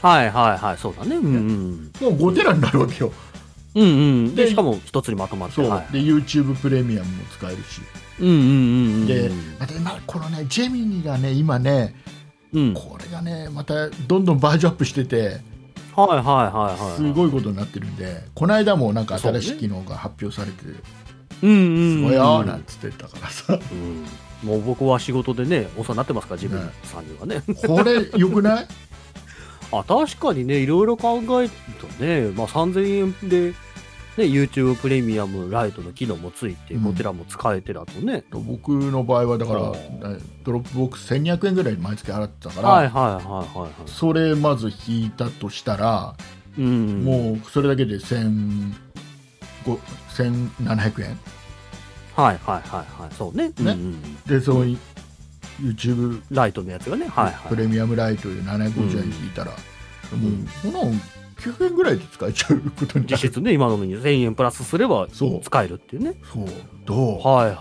はいはいはい、そうだね。うんうん、 もうごテラになるわけよ。 うんうん。でしかも一つにまとまって、 そう、 はい、 で YouTube プレミアムも使えるし。 うんうんうんうん。でまた今このねジェミニがね今ね、うん、これがねまたどんどんバージョンアップしてて。 はいはいはいはい、 すごいことになってるんで、この間もなんか新しい機能が発表されて、 うんうん、 すごいよなんつってたからさ、 うん、もう僕は仕事でねお世話になってますから自分さんにはね。 これよくない？ あ、確かにね、いろいろ考えるとね、まあ、さんぜんえんで、ね、YouTube プレミアムライトの機能もついて、うん、こちらも使えてるとね。 僕の場合はだからドロップボックスせんにひゃくえんぐらい毎月払ってたから、 はいはいはいはいはい、 それまず引いたとしたら、うん、もうそれだけでせんななひゃくえん。 はいはいはいはい、そうね。ね、うんうん、 でその YouTube ライトのやつがね、はいはい、 プレミアムライトでななひゃくごじゅうえん引いたら、うん、もうこのきゅうひゃくえんぐらいで使えちゃうことになる。 実質ね、今のにせんえんプラスすれば使えるっていうね。 そうどう？ はいはい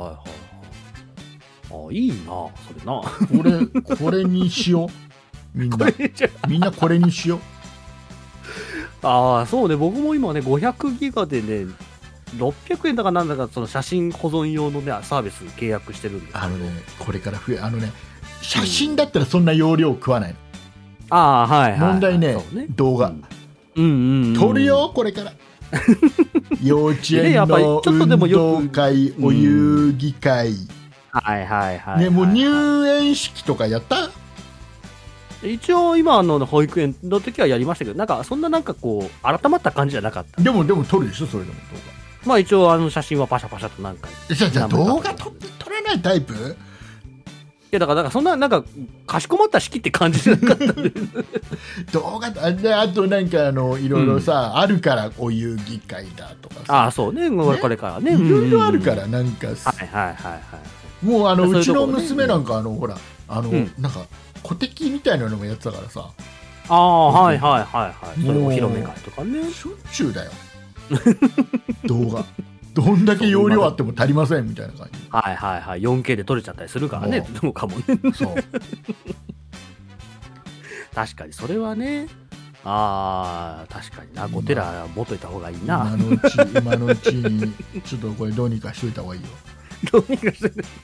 はいはい。あ、いいなそれな。 これこれにしようみんなみんなこれにしよう。 ああ、そうね、僕も今ねごひゃくギガでねろっぴゃくえんだかなんだかその写真保存用のねサービス契約してるんですけど、 あのねこれから増えあのね写真だったらそんな容量食わないの。 ああ、はいはい、はい、 問題ね、ね動画、うんうんうん、撮るよこれから幼稚園の運動会、お遊戯会、 はいはいはい、 ね、もう入園式とかやった？ 一応今の保育園の時はやりましたけど、なんかそんななんかこう改まった感じじゃなかった。 でもでも撮るでしょそれでも動画。 まあ一応あの写真はパシャパシャと何回。 じゃあじゃあ動画撮って撮らないタイプ？いやだからだからそんななんかかしこまった式って感じじゃなかったんで動画であとなんかあのいろいろさ、うん、あるからお遊戯会だとかさ。 ああそうね、ねこれからねいろいろあるからなんか、うん、 はいはいはいはいもうあのうちの娘なんかあのほらあの、うん、なんか小敵みたいなのもやってたからさ。 ああ、はいはいはいはい。それお披露目会とかね。 しょっちゅうだよ動画どんだけ容量あっても足りませんみたいな感じ。 はいはいはい。よんケー で撮れちゃったりするからね、どうかもね。 そう確かにそれはね。ああ、確かにな。ごテラ持っといた方がいいな。 今のうち今のうちにちょっとこれどうにかしといた方がいいよ。 どうにかしといた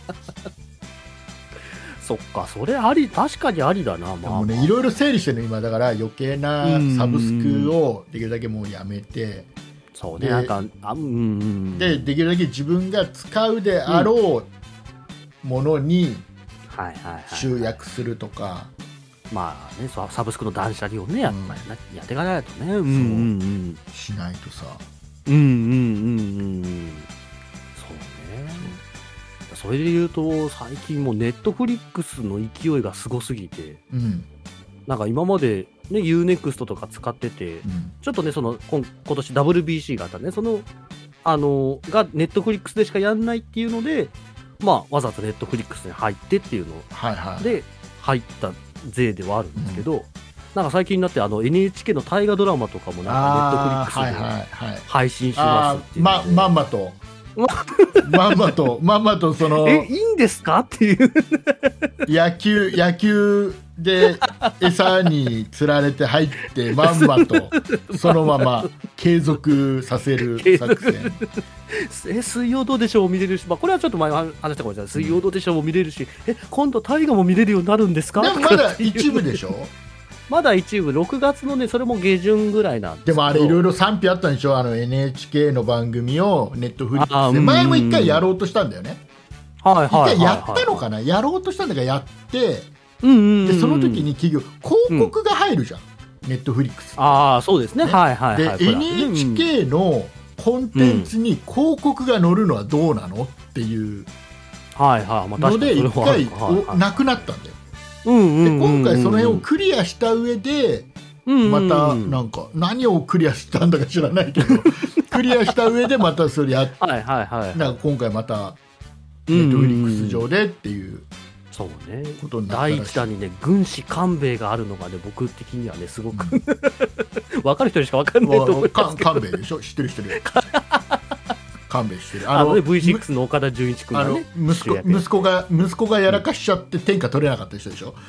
そっか、それあり、確かにありだな。まあ、 でもね、いろいろ整理してるの今だから余計なサブスクをできるだけもうやめて、 そうね、なんかあうんでできるだけ自分が使うであろうものに集約するとか、 まあね、サブスクの断捨離をねやっぱり、うん、やっていかないとね、うんうんうん、 しないとさ、 うんうんうんうんそうね。それで言うと最近もうネットフリックスの勢いがすごすぎて、うん、なんか今までね、ユーネクストとか使ってて、 うん、 ちょっとね、その今今年 ダブリュービーシー があったね、その、あのー、がネットフリックスでしかやんないっていうので、まあ、わざわざネットフリックスに入ってっていうので入った税ではあるんですけど、はいはい、なんか最近になってあの エヌエイチケー の大河ドラマとかもなんかネットフリックスで配信しますっていう、 ま、まんまとまんまとまんまとそのえいいんですかっていう野球野球で餌に釣られて入ってまんまとそのまま継続させる作戦え水曜どうでしょうも見れるし、まあ、これはちょっと前話したかもしれない。水曜どうでしょうも見れるし、え今度大河も見れるようになるんですか。 でもまだ一部でしょまだ一部ろくがつのね、それも下旬ぐらいなんですけど。 でもあれいろいろ賛否あったんでしょ、あの エヌエイチケー の番組をネットフリックスで前も一回やろうとしたんだよね。 はいはいはい、はい、 一回やったのかな、やろうとしたんだからやって、 うんうんうん、 でその時に企業広告が入るじゃん、うん、ネットフリックス。 ああそうですね、ね、はいはいはい。 で エヌエイチケー のコンテンツに広告が載るのはどうなのっていうので一回なくなったんだよ。 うんうんうんうん、 で今回その辺をクリアした上で、うんうんうん、またなんか何をクリアしたんだか知らないけどクリアした上でまたそれやっはいはいはい、 なんか今回またネットフリックス上でっていうそうね、 ことになったらしい。 第一弾にね軍師官兵衛があるのがね僕的にはねすごく、うん、分かる人にしか分かんないと思いますけど。 官兵衛でしょ、知ってる知ってる勘弁してる。 あの、あのね、ブイシックス の岡田准一君がね、 息子、息子が息子がやらかしちゃって天下取れなかった人でしょ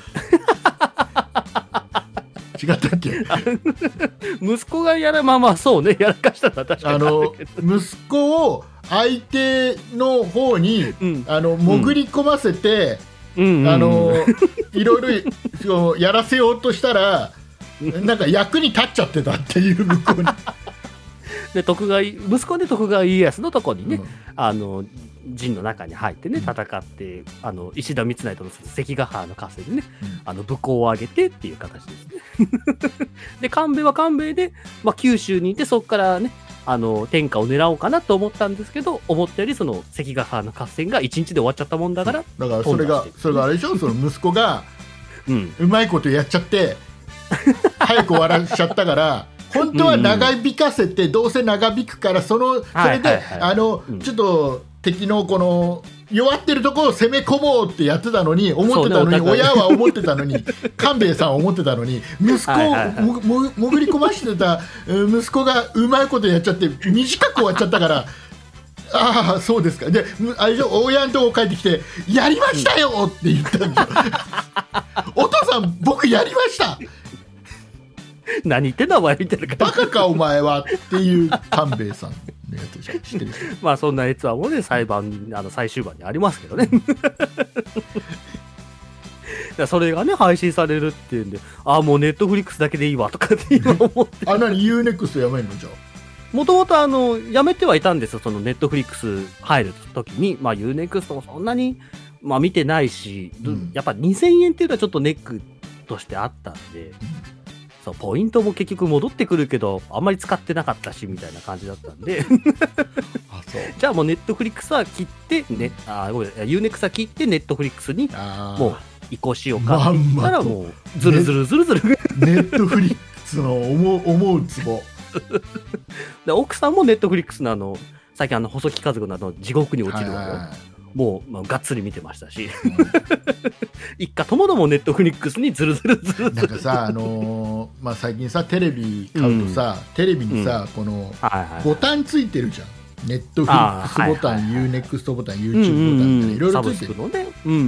違ったっけ息子がやらまあまあそうねやらかしたのは確かにあの息子を相手の方に、うん、あの潜り込ませて、うん、あのいろいろやらせようとしたらなんか役に立っちゃってたっていう向こうにで徳川息子で徳川家康のところにね、うん、あの陣の中に入ってね戦って、うん、あの石田三成との関ヶ原の合戦でね、うん、あの武功を挙げてっていう形ですねで官兵衛は官兵衛で、まあ、九州にいてそこからねあの天下を狙おうかなと思ったんですけど思ったよりその関ヶ原の合戦が一日で終わっちゃったもんだから、 だからそれがそれがあれでしょその息子が、うん、うまいことやっちゃって早く終わらしちゃったから本当は長引かせて、うんうん、どうせ長引くからそのそれで、はいはいはい、あの、うん、ちょっと敵のこの弱ってるところを攻め込もうってやってたのに思ってたのに、ね、親は思ってたのに官兵衛さんは思ってたのに息子を、はいはいはい、もも潜り込ましてた息子がうまいことやっちゃって短く終わっちゃったからああそうですかであれ親のとこ帰ってきてやりましたよって言ったんですよお父さん僕やりました何言ってんだお前みたいなバカかお前はっていう官兵衛さんのやつでしょ知ってるまあそんなやつはもうね裁判あの最終盤にありますけどねそれがね配信されるっていうんでああもうネットフリックスだけでいいわとかって今思ってあ何 ユーネクスト やめんのじゃあもともとあのやめてはいたんですよそのネットフリックス入る時にまあ ユーネクスト もそんなにまあ見てないし、うん、やっぱにせんえんっていうのはちょっとネックとしてあったんで、うんそうポイントも結局戻ってくるけどあんまり使ってなかったしみたいな感じだったんであそうじゃあもうネットフリックスは切って、ね、あごめん ユーネクス は切ってネットフリックスにもう移行しようかって言ったらもうズルズルズルズルネットフリックスの思う思うツボで奥さんもネットフリックスのあの最近あの細木和子のあの地獄に落ちるわよもう、まあ、がっつり見てましたし、うん、一家ともどもネットフリックスにズルズルズルズルなんかさ、あのーまあ、最近さテレビ買うとさ、うん、テレビにさ、うん、このボタンついてるじゃんネットフリックスボタン、はいはいはい、ユーネクストボタン YouTube ボタンみたいないろいろついてる、ねうんうんうん、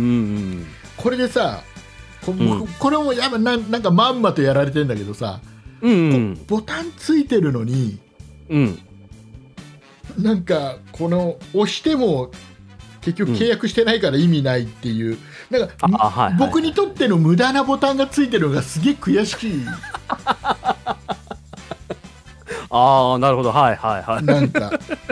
これでさ こ,、うん、これもやっぱ な, なんかまんまとやられてるんだけどさ、うんうん、ボタンついてるのに、うん、なんかこの押しても結局契約してないから意味ないっていう、うん、なんか、はいはいはい、僕にとっての無駄なボタンがついてるのがすげえ悔しいああなるほどはいはいはいなんか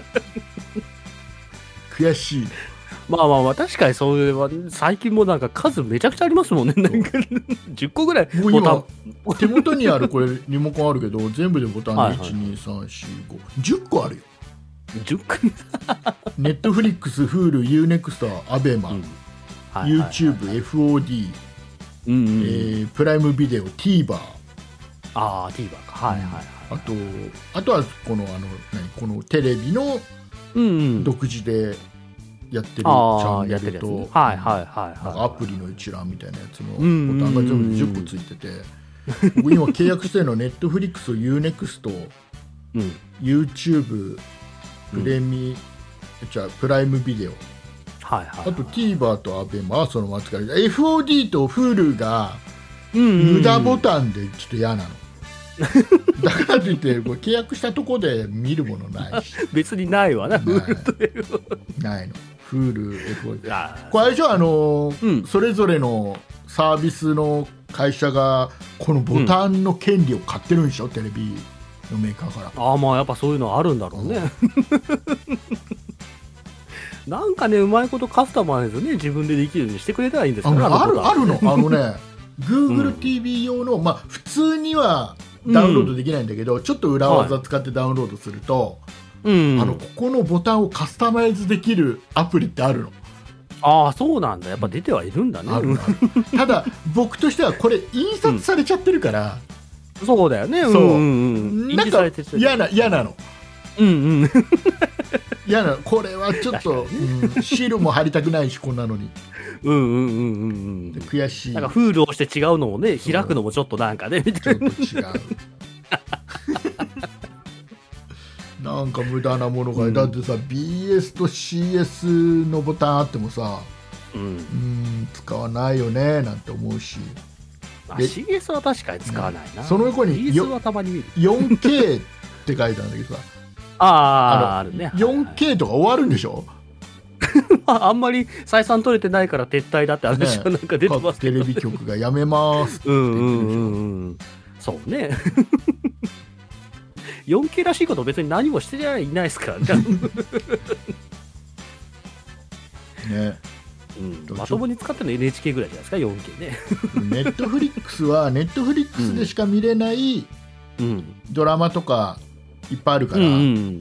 悔しいまあまあまあ確かにそれは最近もなんか数めちゃくちゃありますもんねなんかじゅっこぐらいボタン手元にあるこれリモコンあるけど全部でボタンでいちにさんしごじゅっこあるよじゅっこネットフリックス、フール、ユーネクスト、アベマ、YouTube、エフオーディー、うんうんえー、プライムビデオ、TVer、 ああ TVer か、はいはいはい、 あとあとはこのあの何このテレビのうんうん、 独自でやってるチャンネルと、 ね、はいはいはいはい、 アプリの一覧みたいなやつのボタンが全部でじゅっこついてて、僕今契約してるのはネットフリックス、ユーネクスト、 うん、 YouTube、プレミ、うん、じゃあプライムビデオ、 はいはいはい、 あと TVer と アベマはそのまま使える。 エフオーディー と Hulu が無駄ボタンでちょっと嫌なの。だからといってこれ契約したとこで見るものないし別にないわな、 ないないの Hulu、エフオーディー、これあれでしょ、あの、うん、それぞれのサービスの会社がこのボタンの権利を買ってるんでしょ、うん、テレビのメーカーから。 ああ、まあやっぱそういうのあるんだろうね、うん、なんかね、うまいことカスタマイズね自分でできるようにしてくれたらいいんですよね。 あるあるのあのねGoogle ティーブイ 用の、まあ、普通にはダウンロードできないんだけど、うん、ちょっと裏技使ってダウンロードすると、はい、あのここのボタンをカスタマイズできるアプリってあるの。 ああ、そうなんだ、やっぱ出てはいるんだね。 あるあるただ僕としてはこれ印刷されちゃってるから、 うん、そうだよね、そう、うんうんうん、 なんか嫌な嫌なの、 うんうん嫌な、これはちょっと、うん、シールも貼りたくないしこんなのに、 うんうんうんうんうん、 悔しい。 なんかフールをして違うのをね開くのもちょっとなんかねみたいな、 ちょっと違うなんか無駄なものが、うん、だってさ ビーエス と シーエス のボタンあってもさ、うん、うん使わないよねなんて思うし、 まあ、シーエス は確かに使わないな、 その横にシーエス はたまに見るよんケー って書いてあるんだけどさああ、あるね、 よんケー とか終わるんでしょあんまり採算取れてないから撤退だって話はなんか出てますけど、 ね、テレビ局がやめますって言ってるでしょ。うんうんうん、 そうねよんケー らしいこと別に何もしてじゃいないですからねね、 うん、まともに使ってるの エヌエイチケー ぐらいじゃないですか よんケー ねネットフリックスはネットフリックスでしか見れないドラマとかいっぱいあるから、うんうん、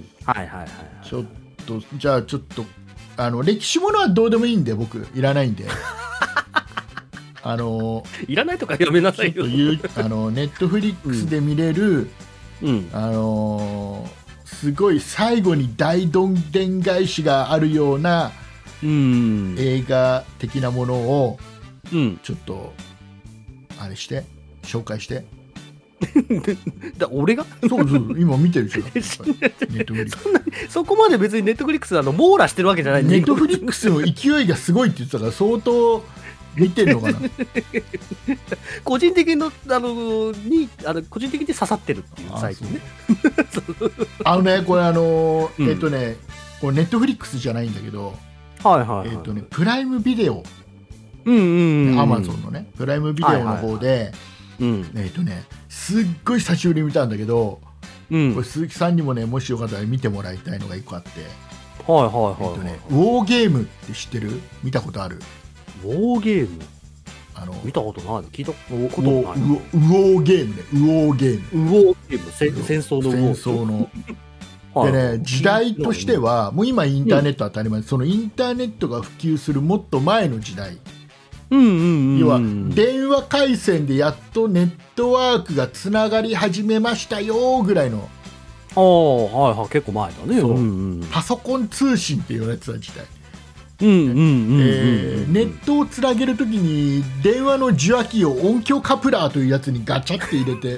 はいはいはい、 ちょっとじゃあちょっとあの歴史ものはどうでもいいんで僕いらないんであのいらないとかやめなさいよ。 あのネットフリックスで見れる、うん、あのすごい最後に大どんでん返しがあるような、うん、映画的なものを、うん、ちょっとあれして紹介してだ俺がそうそう今見てるでしょネットフリックスそ, そこまで別にネットフリックスあの網羅してるわけじゃないんで、 ネットフリックスの勢いがすごいって言ってたから相当見てるのかな個人的のあのにあの個人的に刺さってるっていう最近ねあのねこれあの、うん、えっとねこれネットフリックスじゃないんだけど、 はいはいはい、 えっとねプライムビデオ、 うんうんうん、 アマゾンのねプライムビデオの方で、はいはいはい、うん、えっとねすっごい久しぶりに見たんだけど、うん、これ鈴木さんにもねもしよかったら見てもらいたいのがいっこあって、 はいはいはい、はい、 えっとね、ウォーゲームって知ってる？見たことある？ ウォーゲームあの見たことない聞いたことない。ウォーゲームねウォーゲームウォーゲーム戦争のウォー戦争のでね時代としてはもう今インターネット当たり前、うん、そのインターネットが普及するもっと前の時代、 うんうんうん、 要は電話回線でやっとネットワークがつながり始めましたよぐらいの、 ああはいはい結構前だね、うんうん、 パソコン通信って言われてた時代、 うんうんうんうん、 えー、ネットをつなげるときに電話の受話器を音響カプラーというやつにガチャって入れて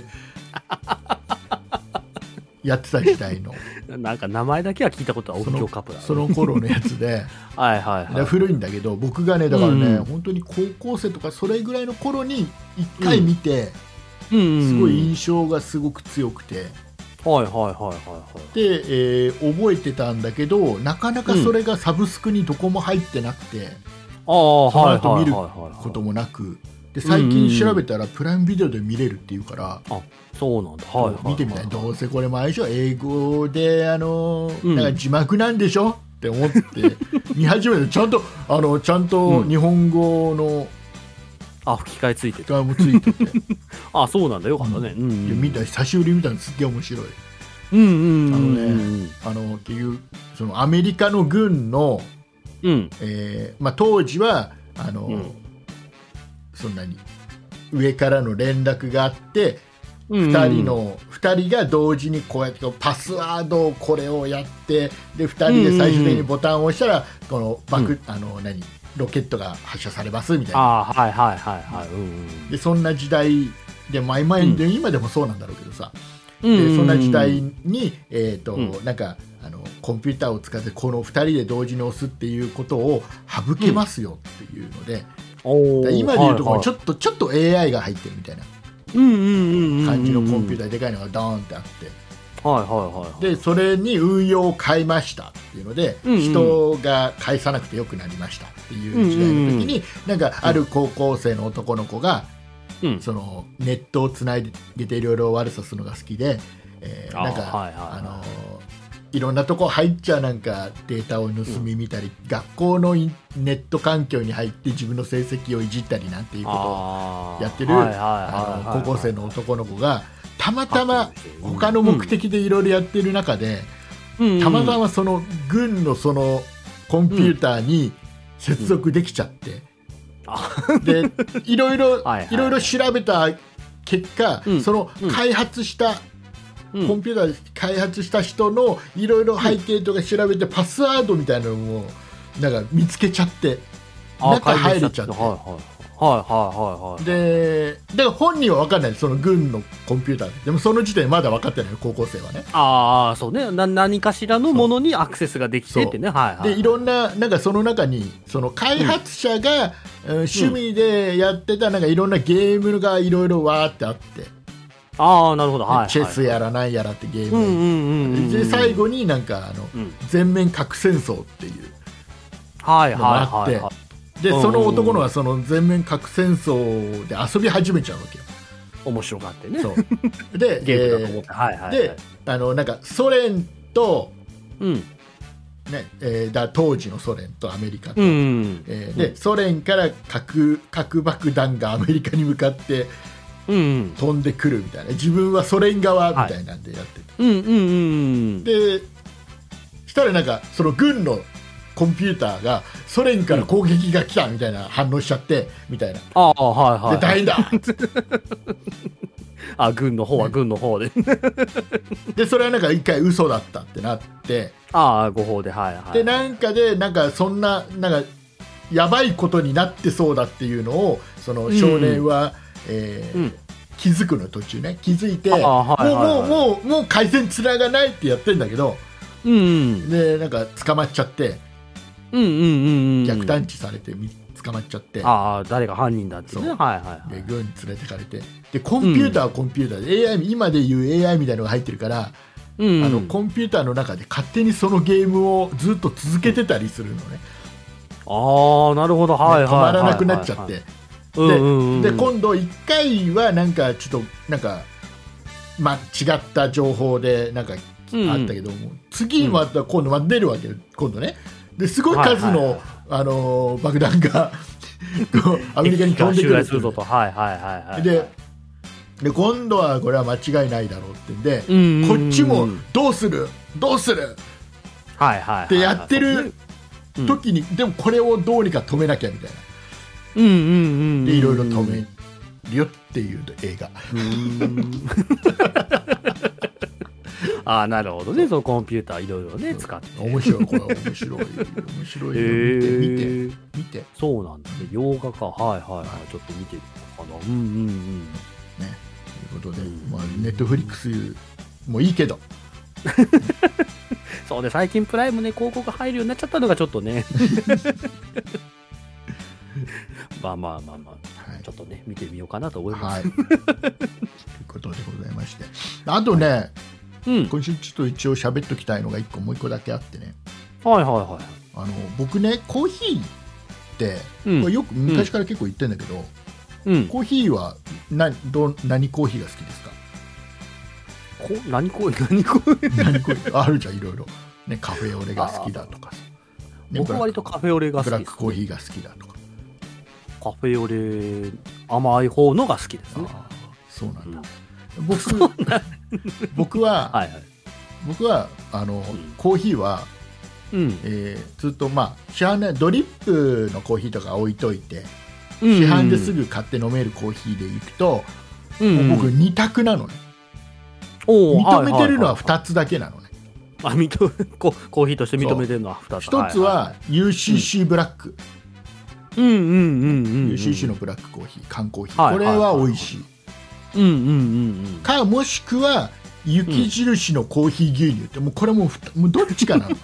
やってた時代のなんか名前だけは聞いたことは音響カプラーその頃のやつではいはい、はい、 古いんだけど僕がねだからね、うんうん、本当に高校生とかそれぐらいの頃に一回見て、うんうんうん、すごい印象がすごく強くて、 はいはいはいはいはいで、えー、覚えてたんだけどなかなかそれがサブスクにどこも入ってなくて、うん、その後見ることもなくで最近調べたらプライムビデオで見れるっていうから、 あそうなんだ、はいはいはいはい、 見てみたいどうせこれもあれでしょ英語であの、うん、なんか字幕なんでしょって思って見始めてちゃんとあのちゃんと日本語の、うん、 あ吹き替えついててもついててあそうなんだよかったね、 うんうん、いや見た久しぶりに見たのすっげえ面白い、 うんうんうん、 あのねあのっていうそのアメリカの軍の、 うんえーまあ、当時はあの、うん、そんなに上からの連絡があってふたりのふたりが同時にこうやってパスワードをこれをやってでふたりで最終的にボタンを押したらこの爆、うん、あの何ロケットが発射されますみたいなあはいはいはいはい、うん、 でそんな時代で前々で、うん、今でもそうなんだろうけどさ、うん、でそんな時代に、えーとうん、なんかあのコンピューターを使ってこのふたりで同時に押すっていうことを省けますよっていうので、うん、今でいうところちょっと、はいはい、ちょっと エーアイ が入ってるみたいな感じのコンピューターでかいのがドーンってあって、 はいはいはい、 でそれに運用を変えましたっていうので、うんうん、人が返さなくてよくなりましたっていう時代の時に、うんうん、なんかある高校生の男の子が、うん、そのネットをつないでていろいろ悪さするのが好きで、えー、なんかあ、はいはいはい、あのいろんなとこ入っちゃなんかデータを盗み見たり、うん、学校のネット環境に入って自分の成績をいじったりなんていうことをやってる高校生の男の子がたまたま他の目的でいろいろやってる中で、うん、たまたまその軍のそのコンピューターに接続できちゃって、うん、でいろいろいろいろ調べた結果、うん、その開発したコンピューターで開発した人のいろいろ背景とか調べてパスワードみたいなのをなんか見つけちゃって中入れちゃって、はいはいはいはい、でだから本人は分かんないその軍のコンピューターでもその時点でまだ分かってない高校生はねああそうねな何かしらのものにアクセスができてってねはいはいでいろんななんかその中にその開発者が、うん、趣味でやってたなんかいろんなゲームがいろいろわーってあってああなるほど、はい、 チェスやらないやらってゲームで最後になんかあの、うん、全面核戦争っていうはいのがあって、 はいはいはい、 でその男のはその全面核戦争で遊び始めちゃうわけよ面白がってねそうでゲームだと思って、えーはいはいはい、 であのなんかソ連と、うんねえー、だ当時のソ連とアメリカと、うんえー、で、うん、ソ連から核、核爆弾がアメリカに向かってうんうん、飛んでくるみたいな自分はソ連側みたいなんでやってて、はいうんうんうん、でしたらなんかその軍のコンピューターがソ連から攻撃が来たみたいな反応しちゃってみたいな、 ああはいはい、 で大変だあ軍の方は軍の方で、 ね、でそれはなんか一回嘘だったってなってああ誤報ではいはいでなんかでなんかそんななんかやばいことになってそうだっていうのをその少年は、うんえーうん、気づくの途中ね気づいてもうもうもうもう回線つながないってやってるんだけど、うんうん、でなんか捕まっちゃって、うんうんうんうん、逆探知されて捕まっちゃってああ誰が犯人だってね、はいはいはい、 で軍に連れてかれてでコンピューターはコンピューターで、うん、エーアイ 今でいう エーアイ みたいなのが入ってるから、うんうん、あのコンピューターの中で勝手にそのゲームをずっと続けてたりするのね、 うん、ああなるほどはいはい、はい、 止まらなくなっちゃって、はいはいで, うんうんうん、で今度いっかいはなんかちょっとなんか、ま、違った情報でなんかあったけども、うん、次また今度また出るわけよ今度ねですごい数の、はいはいはいあのー、爆弾がアメリカに飛んでくるっていうはいはいはいはい、 でで今度はこれは間違いないだろうってんで、うんうんうん、こっちもどうするどうする、 はいはいはいはい、 ってやってる時に、うん、でもこれをどうにか止めなきゃみたいなうんうんうんうん、 でいろいろ止めるよっていう映画うんああなるほどねそのコンピューターいろいろね使って面白いこれ面白い面白い、えー、見て見て見てそうなんだね洋画かはいはいはい、はい、ちょっと見てみようかなうんうんうんねということで、うんまあ、ネットフリックスもいいけどそうね最近プライムね広告入るようになっちゃったのがちょっとねまあまあまあまあ、はい、ちょっとね見てみようかなと思います。はい、ということでございまして、あとね、はいうん、今週ちょっと一応喋っときたいのが一個もう一個だけあってね。 はいはいはい。 あの僕ねコーヒーって、うん、これよく昔から結構言ってるんだけど、うん、コーヒーはなど何コーヒーが好きですか？ こ何コーヒー何コーヒー何コーヒーあるじゃんいろいろねカフェオレが好きだとかさ。 ね、僕は割とカフェオレが好きです、ね。 ブラックコーヒーが好きだとか。 カフェオレ甘い方のが好きですね。 あそうなんだ。うん、僕僕は、はいはい、僕はあの、うん、コーヒーは、うんえー、ずっとまあ市販でドリップのコーヒーとか置いといて、うん、市販ですぐ買って飲めるコーヒーでいくと、 うんうん、 僕に択なのね。 お認めてるのはふたつだけなのね。 あ、認めコーヒーとして認めてるのはふたつ。 ひとつは ユーシーシー ブラック、 うんうんうんうんうん、 ユーシーシー のブラックコーヒー、缶コーヒー、これは美味しい。 うんうんうんうん。 かもしくは雪印のコーヒー牛乳って、もうこれもうもうどっちかなの。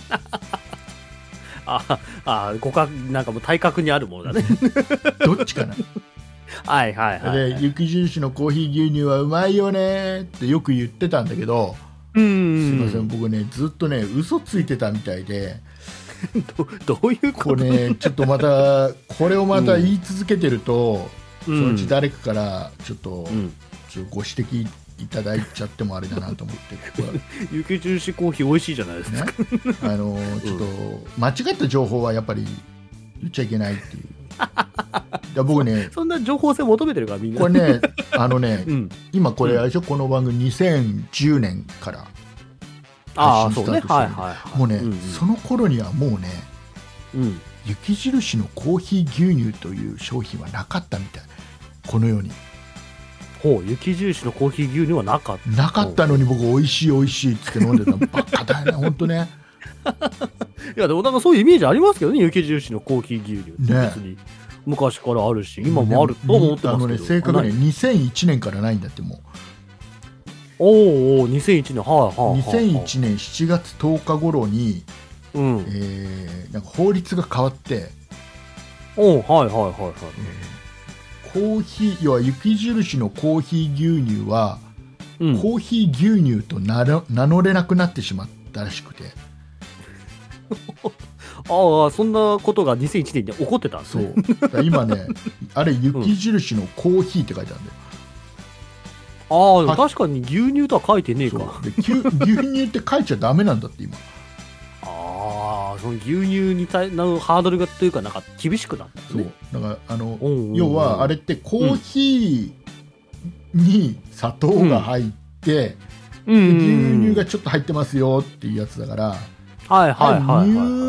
ああ、互角、なんかもう体格にあるものだね。 どっちかな。 はいはいはい、はい。 で雪印のコーヒー牛乳はうまいよねってよく言ってたんだけど、 うんうん、 すみません、僕ねずっとね嘘ついてたみたいで。 ど, どういうこと？ これねちょっとまたこれをまた言い続けてると、うん、そのうち誰かからちょっと、うん、ちょっとご指摘いただいちゃってもあれだなと思って。 雪印コーヒー美味しいじゃないですか、ね、 あのちょっと間違った情報はやっぱり言っちゃいけないっていう。いや僕ねそ, そんな情報性求めてるからみんな。 これねあのね、うん、今これあれでしょ、うん、この番組にせんじゅうねんから配信スタートしてる。 はいはいはい、 もうね、 うんうん、 その頃にはもうね、うん、雪印のコーヒー牛乳という商品はなかったみたい、この世に。 ほう、雪印のコーヒー牛乳はなかった。 なかったのに僕美味しい美味しいって飲んでた。バカだよね本当ね。 いやでもなんかそういうイメージありますけどね、雪印のコーヒー牛乳って別に昔からあるし、ね、今もあると思ってますけど、あのね、 正確ににせんいちねんからないんだって。もうおおにせんいちねん、はいはい、 にせんいちねんしちがつとおか頃に、 うん、 えー、なんか法律が変わって、 おはいはいはいはい、 えー、コーヒー、要は雪印のコーヒー牛乳は、うん、コーヒー牛乳と名乗れなくなってしまったらしくて。 ああ、そんなことがにせんいちねんに起こってたんですね。 そう今ねあれ雪印のコーヒーって書いてあるんだよ。 ああ、確かに牛乳とは書いてねえか。 で牛乳って書いちゃダメなんだって今。 ああ、その牛乳に対のハードルがというかなんか厳しくなったんですね。 そうだからあの要はあれってコーヒーに砂糖が入って、うん、牛乳がちょっと入ってますよっていうやつだから、 はいはいはいはい、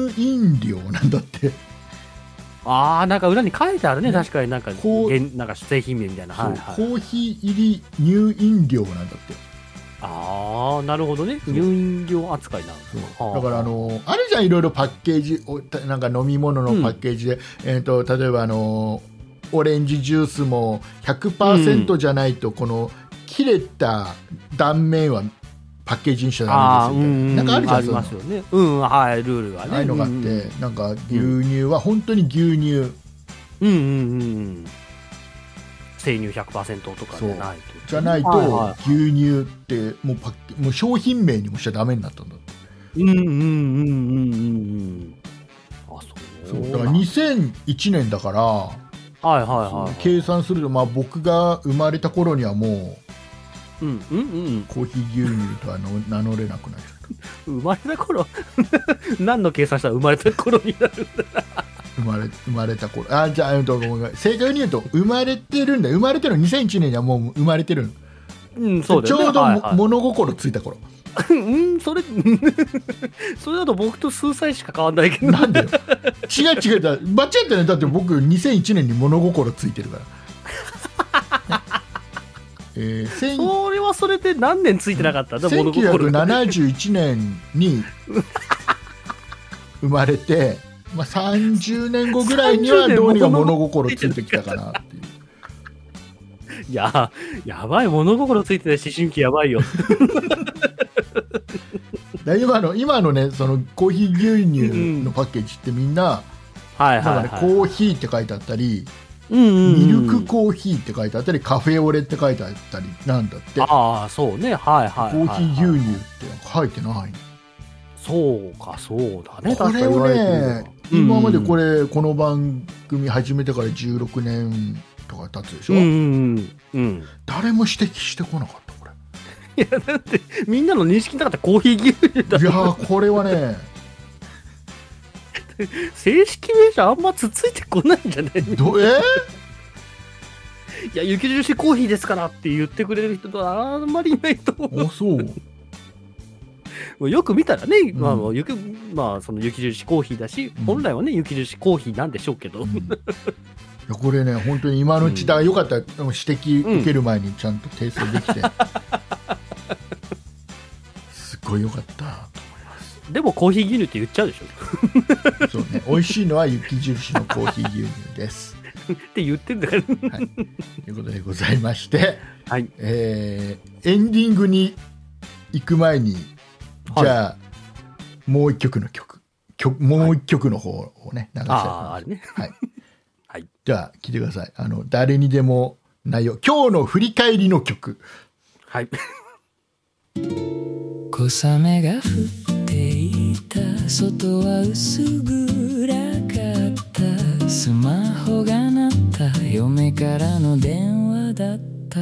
乳飲料なんだって。 ああ、なんか裏に書いてあるね、確かになんかなんか製品名みたいな、はいはい、 コーヒー入り乳飲料なんだって。 ああ、なるほどね、乳飲料扱いなんですね。 だからあのあるじゃん、いろいろパッケージ、なんか飲み物のパッケージで、うん、えー、と例えばあのオレンジジュースも ひゃくパーセント じゃないと、この切れた断面はパッケージにしちゃダメですみたいな、なんかあるじゃん、 ありますよね。うん、はい、ルールがね。 ああいうのがあって、うんうん、なんか牛乳は本当に牛乳、うんうんうん、生乳 ひゃくパーセント とかじゃないと、 じゃないと牛乳ってもうパッケもう商品名にもしちゃダメになったんだって。 うんうんうんうんうんうん。あ、そう。 そうだからにせんいちねんだから、はいはいはい、 計算すると、まあ僕が生まれた頃にはもう。 うんうんうん、 コーヒー牛乳とはの名乗れなくなっちゃった。 生まれた頃何の計算したら生まれた頃になるんだ。 生まれ生まれた頃、あ、じゃあ正確に言うと生まれてるんだ。生まれてるのにせんいちねんにはもう生まれてる。 うん、そうだよね、 ちょうど、 はいはい、 物心ついた頃。 うんそれそれだと僕と数歳しか変わんないけど。 なんでよ。違う違う、だ間違ってない。だって僕にせんいちねんに物心ついてるから。えー、 それはそれで何年ついてなかったんだ。 せんきゅうひゃくななじゅういちねんに生まれて、まあ、さんじゅうねんごぐらいにはどうにか物心ついてきたかなっていう。 いや、やばい、物心ついてない思春期やばいよ。 今の今のね、そのコーヒー牛乳のパッケージってみんな、 うん、はいはいはい、 なんかね、コーヒーって書いてあったり、 うんうんうん、 ミルクコーヒーって書いてあったり、カフェオレって書いてあったりなんだって。 ああ、そうね、はいはい、はい、 コーヒー牛乳って書いてない。 そうか、そうだね。 これをね、今までこれ、うん、この番組始めてからじゅうろくねんとか経つでしょ、うんうんうん、誰も指摘してこなかった。これいや、だってみんなの認識なかった。コーヒー牛乳だ。 いや、これはね正式名称あんまつついてこないんじゃないの。 どえいや、雪印コーヒーですからって言ってくれる人とあんまりいないと思う。 あ、そう。 よく見たらね、うん、まあ、雪まあ、その雪印コーヒーだし、うん、本来はね雪印コーヒーなんでしょうけど、うん、 やこれね本当に今のうちだ、うん、よかったら指摘受ける前にちゃんと訂正できて、うん、すごいよかったと思います。 でもコーヒー牛乳って言っちゃうでしょそうね、美味しいのは雪印のコーヒー牛乳ですって言ってんだから、 はい、ということでございまして、 はい、 えー、エンディングに行く前に、じゃあ、はい、もう一曲の曲曲もう一曲の方をね、流してああれね、 はいはい、じゃあ聴いてください。あの誰にでもないよ今日の振り返りの曲。 はい小雨が降っていた外は薄暗かったスマホが鳴った嫁からの電話だった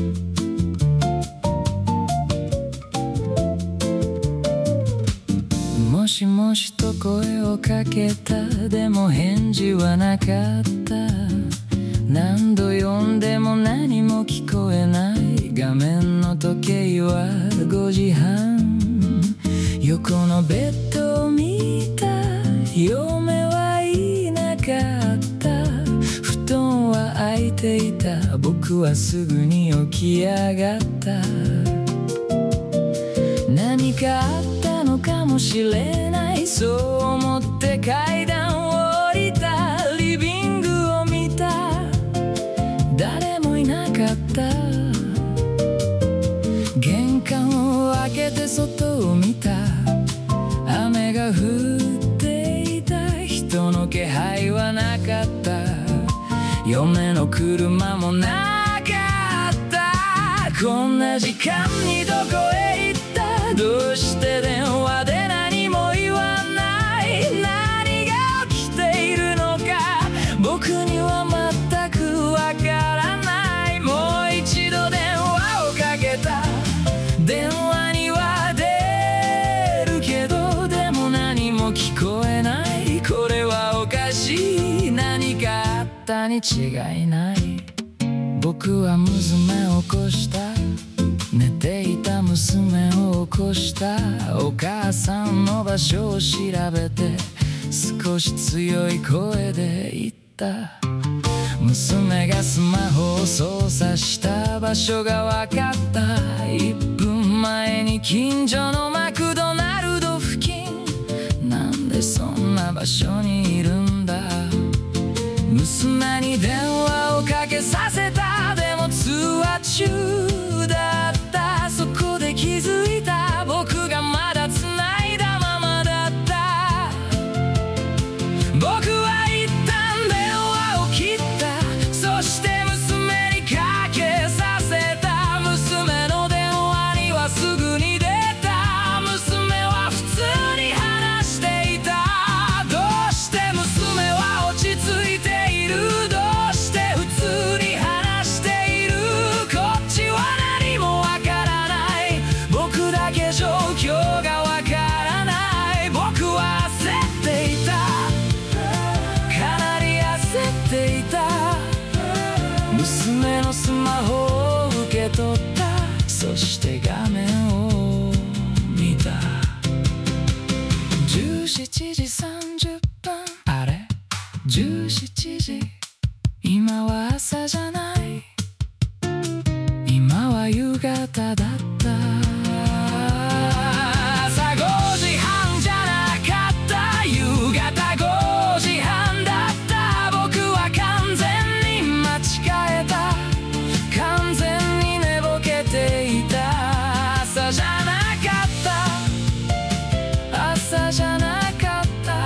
もしもしと声をかけたでも返事はなかった何度呼んでも何も聞こえない画面の時計はごじはん横のベッドを見た嫁はいなかった布団は空いていた僕はすぐに起き上がった何かあったのかもしれないそう思って階段を降りたリビングを見た誰もいなかった玄関を開けて外を見た雨が降っていた人の気配はなかった嫁の車もなかったこんな時間にどこへ行ったどうして電話で何も言わない何が起きているのか僕には全くわからないもう一度電話をかけた電話には出るけどでも何も聞こえないこれはおかしい何かあったに違いない僕は娘を起こした寝ていた娘を起こしたお母さんの場所を調べて少し強い声で言った娘がスマホを操作した場所が分かったいっぷんまえに近所のマクドナルド付近なんでそんな場所にいるんだ娘に電話をかけさせたでも通話中だったそこで気づいた僕がまだ繋いだままだった僕は一旦電話を切ったそして娘にかけさせた娘の電話にはすぐに出た娘は普通に話していたどうして娘は落ち着いているどうして普通に話しているこっちは何もわからない僕だけ状況がわからない僕は焦っていたかなり焦っていた娘のスマホを受け取ったそして画面を見たじゅうしちじさんじゅっぷんあれじゅうしちじ今は朝じゃない今は夕方だった朝ごじはんじゃなかった夕方ごじはんだった僕は完全に間違えた完全に寝ぼけていた朝じゃなかった朝じゃなかった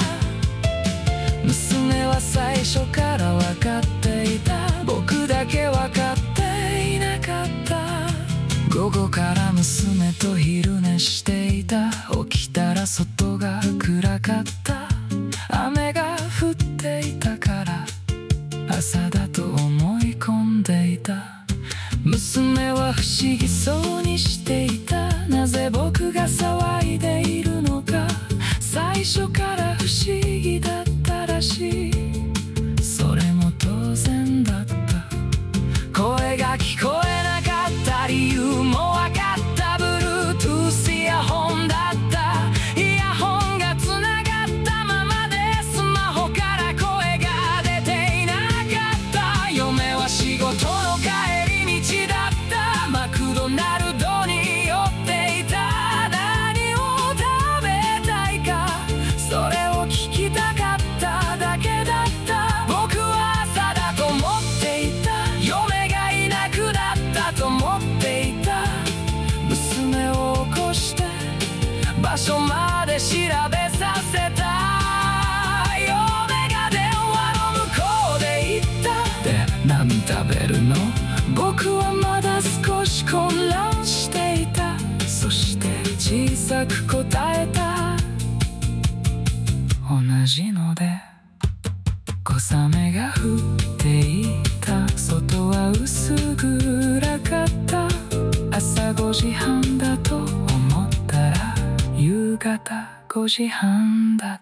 娘は最初から分かっていた僕だけ分かっていなかった午後から娘と昼寝していた起きたら外が暗かった雨が降っていたから朝だと思い込んでいた娘は不思議そうにしていたなぜ僕が騒いでいるのか最初から不思議だったらしいそれも当然だった声が聞こえなかった理由も分かった Bluetooth イヤホンだったイヤホンがつながったままでスマホから声が出ていなかった小雨が降っていた。外は薄暗かった。朝ごじはんだと思ったら夕方ごじはんだった。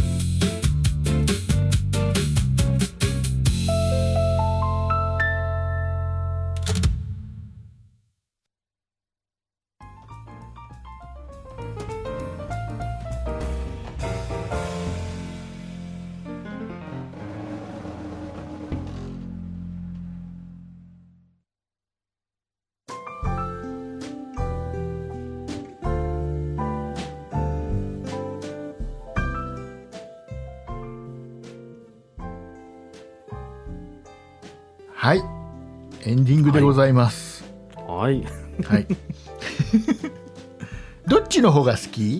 はい、エンディングでございます。 はい。 はい。どっちの方が好き？ い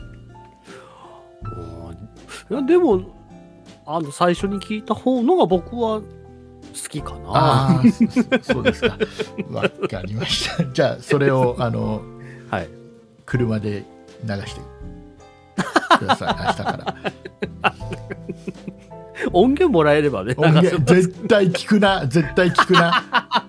やでもあの最初に聞いた方のが僕は好きかな。 ああ、そ, そうですか。わかりました。じゃあそれをあの、はい、車で流してください。明日から。 音源もらえればね。 音源絶対聞くな、絶対聞くな。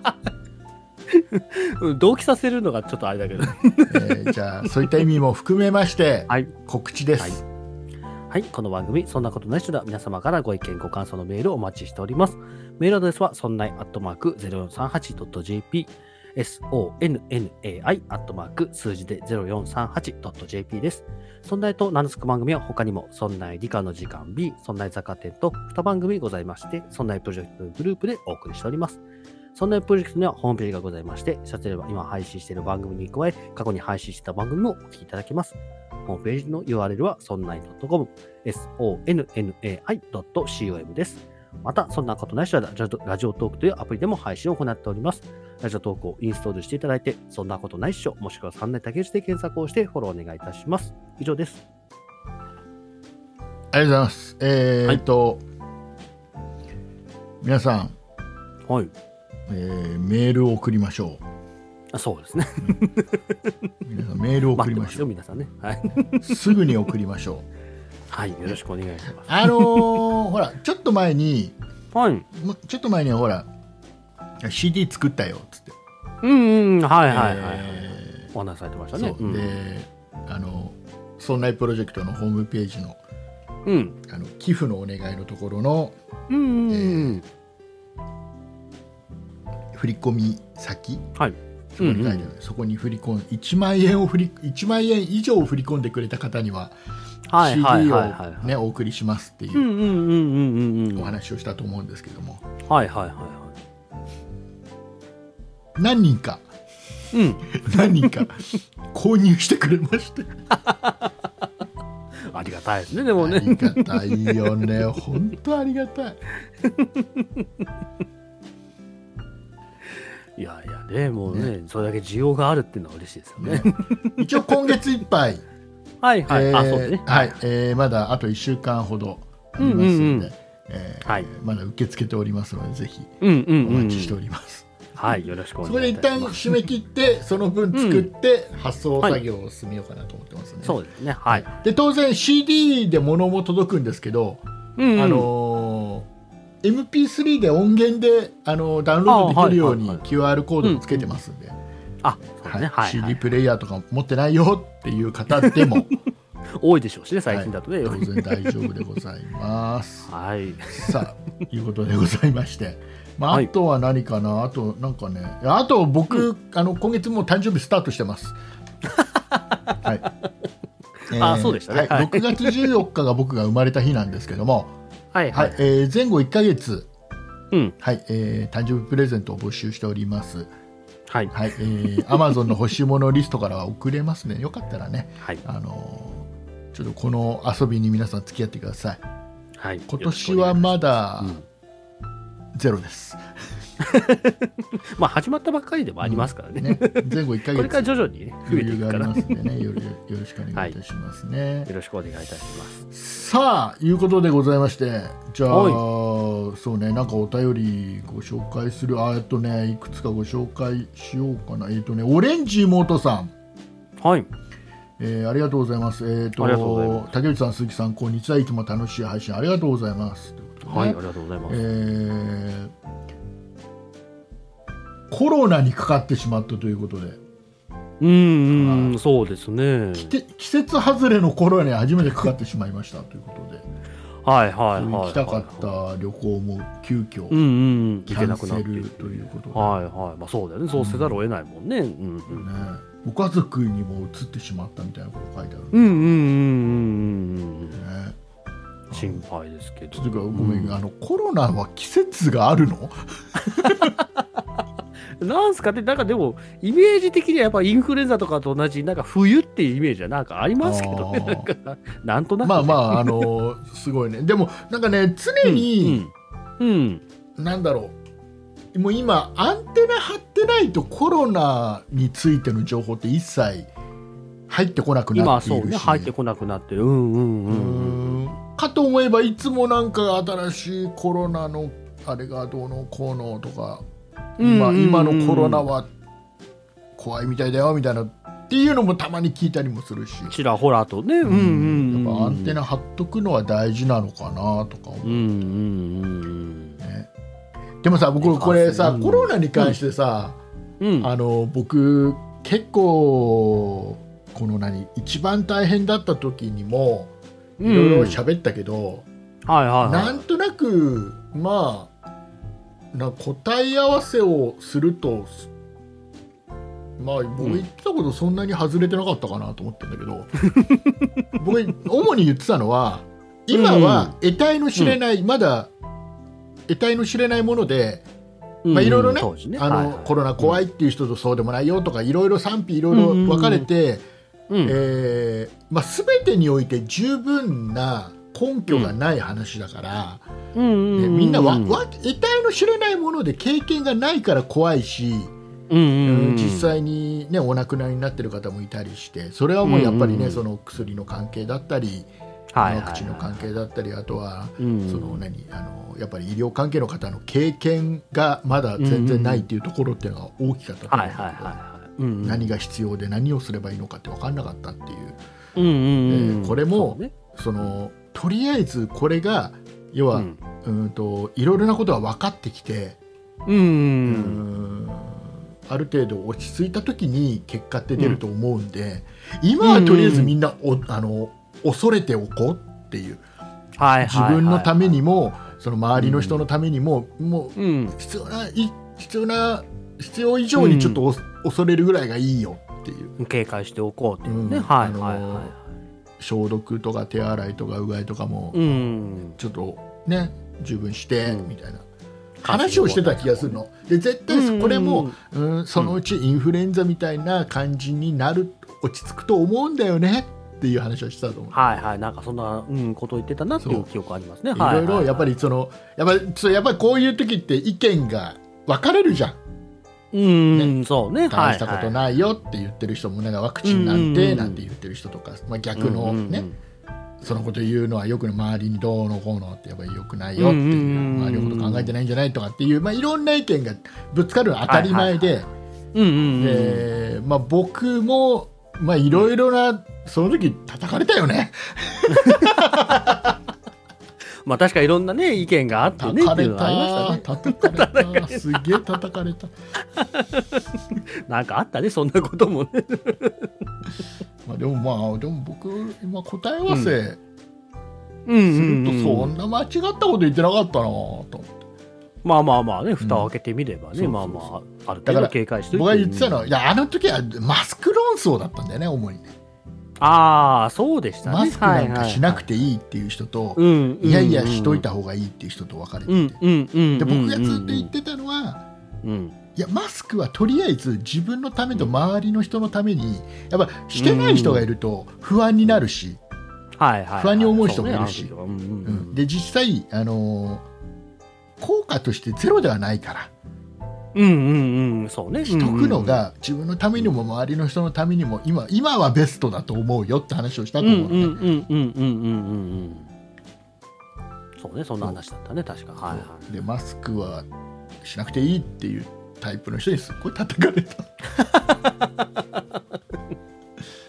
同期させるのがちょっとあれだけど、えー、じゃあそういった意味も含めまして、はい、告知です。 はいはい、この番組そんなことない人では皆様からご意見ご感想のメールをお待ちしております。メールアドレスはそんないアットマーク ゼロよんさんはちドットジェーピー ソンナイ アットマーク数字で ゼロよんさんはちドットジェーピー です。そんないと名の付く番組は他にもそんない理科の時間 B、そんない雑貨店とに番組ございまして、そんないプロジェクトのグループでお送りしております。そんないプロジェクトにはホームページがございまして、そちらでは今配信している番組に加え、過去に配信していた番組もお聞きいただけます。ホームページの ユーアールエル はそんない .com、ソンナイ ドットコム です。また、そんなことない人はラジオトークというアプリでも配信を行っております。ラジオトークをインストールしていただいて、そんなことないっしょ、もしくはそんない竹内で検索をしてフォローお願いいたします。以上です。 ありがとうございます。えー、っと、はい、皆さん、 はい、 えー、メールを送りましょう。 あ、そうですね。 うん、皆さんメールを送りましょう。 皆さんね、はい、 すぐに送りましょう。 はい、よろしくお願いします。 あのー、ほらちょっと前に、 はい、 ちょっと前にほら シーディー 作ったよっつって、 うんうん、はいはいはい、えー、お話されてましたね。 そう、うん、で、あのそんないプロジェクトのホームページの、 うん、 あの寄付のお願いのところの、 うんうんうん、 えー、振り込み先、 はい、 そこに書いてある、うんうん、そこに振り込んいちまんえんを振りいちまんえん以上振り込んでくれた方にははい、 シーディー をねお送りしますっていうお話をしたと思うんですけども、 はいはいはいはい、 何人か、 うん、 何人か購入してくれましてありがたいですね。でもね、 ありがたいよね、本当ありがたい。 いやいやね、もうね、ね、それだけ需要があるっていうのは嬉しいですよね。 ね、一応今月いっぱいはいはい、えー、あ、そうですね、 はい、えー、まだあといっしゅうかんほどありますので、えーはい、まだ受け付けておりますので、ぜひお待ちしております。 はい、よろしくお願いします。 そこで一旦締め切ってその分作って発送作業を進めようかなと思ってますね。 はい、そうですね。はい。 で当然 シーディー で物も届くんですけど、うんうん、あのー、エムピースリー で音源で、あのー、ダウンロードできるように キューアール コードをつけてますんで、 あ、そうですね、はい、 シーディー プレイヤーとか持ってないよっていう方でも多いでしょうしね、最近だとね、 はい、当然大丈夫でございます。 はい。 さあいうことでございまして、まあ、あとは何かな、はい、あとなんかね、あと僕、うん、あの今月もう誕生日スタートしてます。はい。 えー、あ、そうでしたね。 はい、ろくがつじゅうよっかが僕が生まれた日なんですけども、 はいはい、はい、 えー、前後いっかげつ、 うん、 はい、えー、誕生日プレゼントを募集しております。 はいはい、えー、Amazon の欲しいものリストからは送れますね。よかったらね、 はい、 あのー、ちょっとこの遊びに皆さん付き合ってください。 はい、 今年はまだゼロです。 まあ始まったばっかりでもありますからね。うん、ね、 前後いっかげつこれから徐々に、ね、増えていくから、 余裕がありますんでね、よろ、よろしくお願いいたしますね。 はい、よろしくお願いいたします。 さあいうことでございまして、じゃあそうね、なんかお便りご紹介する、あとね、いくつかご紹介しようかな。えっとね、オレンジ妹さん、 はい、 えー、ありがとうございます。えー、とありがとうございます竹内さん、鈴木さん、こんにちは。いつも楽しい配信ありがとうございます。 はい、ありがとうございます。 えー、コロナにかかってしまったということで、 うん、うん、そうですね。 季節外れのコロナに初めてかかってしまいましたということで、 はいはいはい、 行きたかった旅行も急遽うんうん、 キ行けなャンセくなっているルということで、 はいはい、まあそうだよね、そうせざるを得ないもんね。うんうんうんね、ご家族にも移ってしまったみたいなこと書いてあるんで、 うんうんうんうん、 ね、 心配ですけど。 というかごめん、あのコロナは季節があるの？ なんすかね、なんかでもイメージ的にはやっぱインフルエンザとかと同じなんか冬っていうイメージはなんかありますけどね。なんかなんとなく、ね、 まあまああのすごいね。でもなんかね、常に、 うんうんうん、なんだろう、もう今アンテナ張ってないとコロナについての情報って一切入ってこなくな今っているし、 そうね、入ってこなくなってる。うんうんうんうん。 かと思えばいつもなんか新しいコロナのあれがどうのこうのとか、今、 うんうんうん、 今のコロナは怖いみたいだよみたいなっていうのもたまに聞いたりもするし、 ちらほらとね、うんうんうん、 やっぱアンテナ張っとくのは大事なのかなとか思う、 うんうんうんね、でもさ、僕これさ、 うん、 コロナに関してさ、 うん、 あの僕結構この何一番大変だった時にもいろいろ喋ったけど、 うん、はいはいはい、 なんとなくまあな答え合わせをすると、まあ僕言ってたことそんなに外れてなかったかなと思ってるんだけど、うん、僕主に言ってたのは今は得体の知れない、うん、まだ得体の知れないもので、まあ、いろいろね、 ね、 あの、 はいはい、 コロナ怖いっていう人とそうでもないよとかいろいろ賛否いろいろ分かれて、うんえーまあ、全てにおいて十分な根拠がない話だから、うんね、みんなわわ得体の知れないもので経験がないから怖いし、うんうんうん、実際に、ね、お亡くなりになってる方もいたりして、それはもうやっぱりね、うんうん、その薬の関係だったり、ワクチンの関係だったり、あとは、うん、その何あのやっぱり医療関係の方の経験がまだ全然ないっていうところっていうのが大きかったと思うんだけど、何が必要で何をすればいいのかって分かんなかったっていう、うんうんうんえー、これも そ,、ね、そのとりあえずこれが要は、うん、うんといろいろなことが分かってきて、うんうんうんある程度落ち着いた時に結果って出ると思うんで、うん、今はとりあえずみんなおあの恐れておこうっていう、はい、自分のためにもその周りの人のためにも、うん、もう必要な必要な必要以上にちょっと、うん、恐れるぐらいがいいよっていう警戒しておこうっていうね、うん、はいはいはい、 消毒とか手洗いとかうがいとかもちょっとね十分してみたいな、話をしてた気がするので、絶対これも、うんうん、そのうちインフルエンザみたいな感じになる、落ち着くと思うんだよねっていう話をしたと思う。 はいはい、なんかそんな、うん、ことを言ってたなっていう記憶ありますね。 いろいろやっぱりそのやっぱりやっぱりこういう時って意見が分かれるじゃん。 うん、ね、そうね。 大したことないよって言ってる人も、なんかワクチンなんてなんて言ってる人とか、まあ、逆のね、うんうんうん、そのこと言うのはよく周りにどうのこうのってやっぱりよくないよっていう、周りのこと考えてないんじゃないとかっていう、まあ、いろんな意見がぶつかるのは当たり前で、で、まあ、僕もまあいろいろなその時叩かれたよね。 まあ確かいろんなね意見があってねっていうのがありましたね。 叩かれた、すげえ叩かれた。 なんかあったね、そんなこともね。 まあでもまあでも僕今答え合わせするとそんな間違ったこと言ってなかったなと思って。 まあまあまあね、蓋を開けてみればね、うん、まあまあある程度警戒してる。 僕が言ってたのは、いやあの時はマスク論争だったんだよね、主にね。 ああ、そうでしたね。 マスクなんかしなくていいっていう人と、はいはいはい、いやいやしといた方がいいっていう人と分かれてて、で僕がずっと言ってたのは、うん、いやマスクはとりあえず自分のためと周りの人のために、やっぱしてない人がいると不安になるし、不安に思う人もいるし、で実際あのー、効果としてゼロではないから。 うんうんうん、そうね。 しとくのが自分のためにも周りの人のためにも今今はベストだと思うよって話をしたと思うのね。うんうんうんうんうんうん。 そうね、そんな話だったね、確か。はいはい。 でマスクはしなくていいっていうタイプの人にすっごい叩かれた。で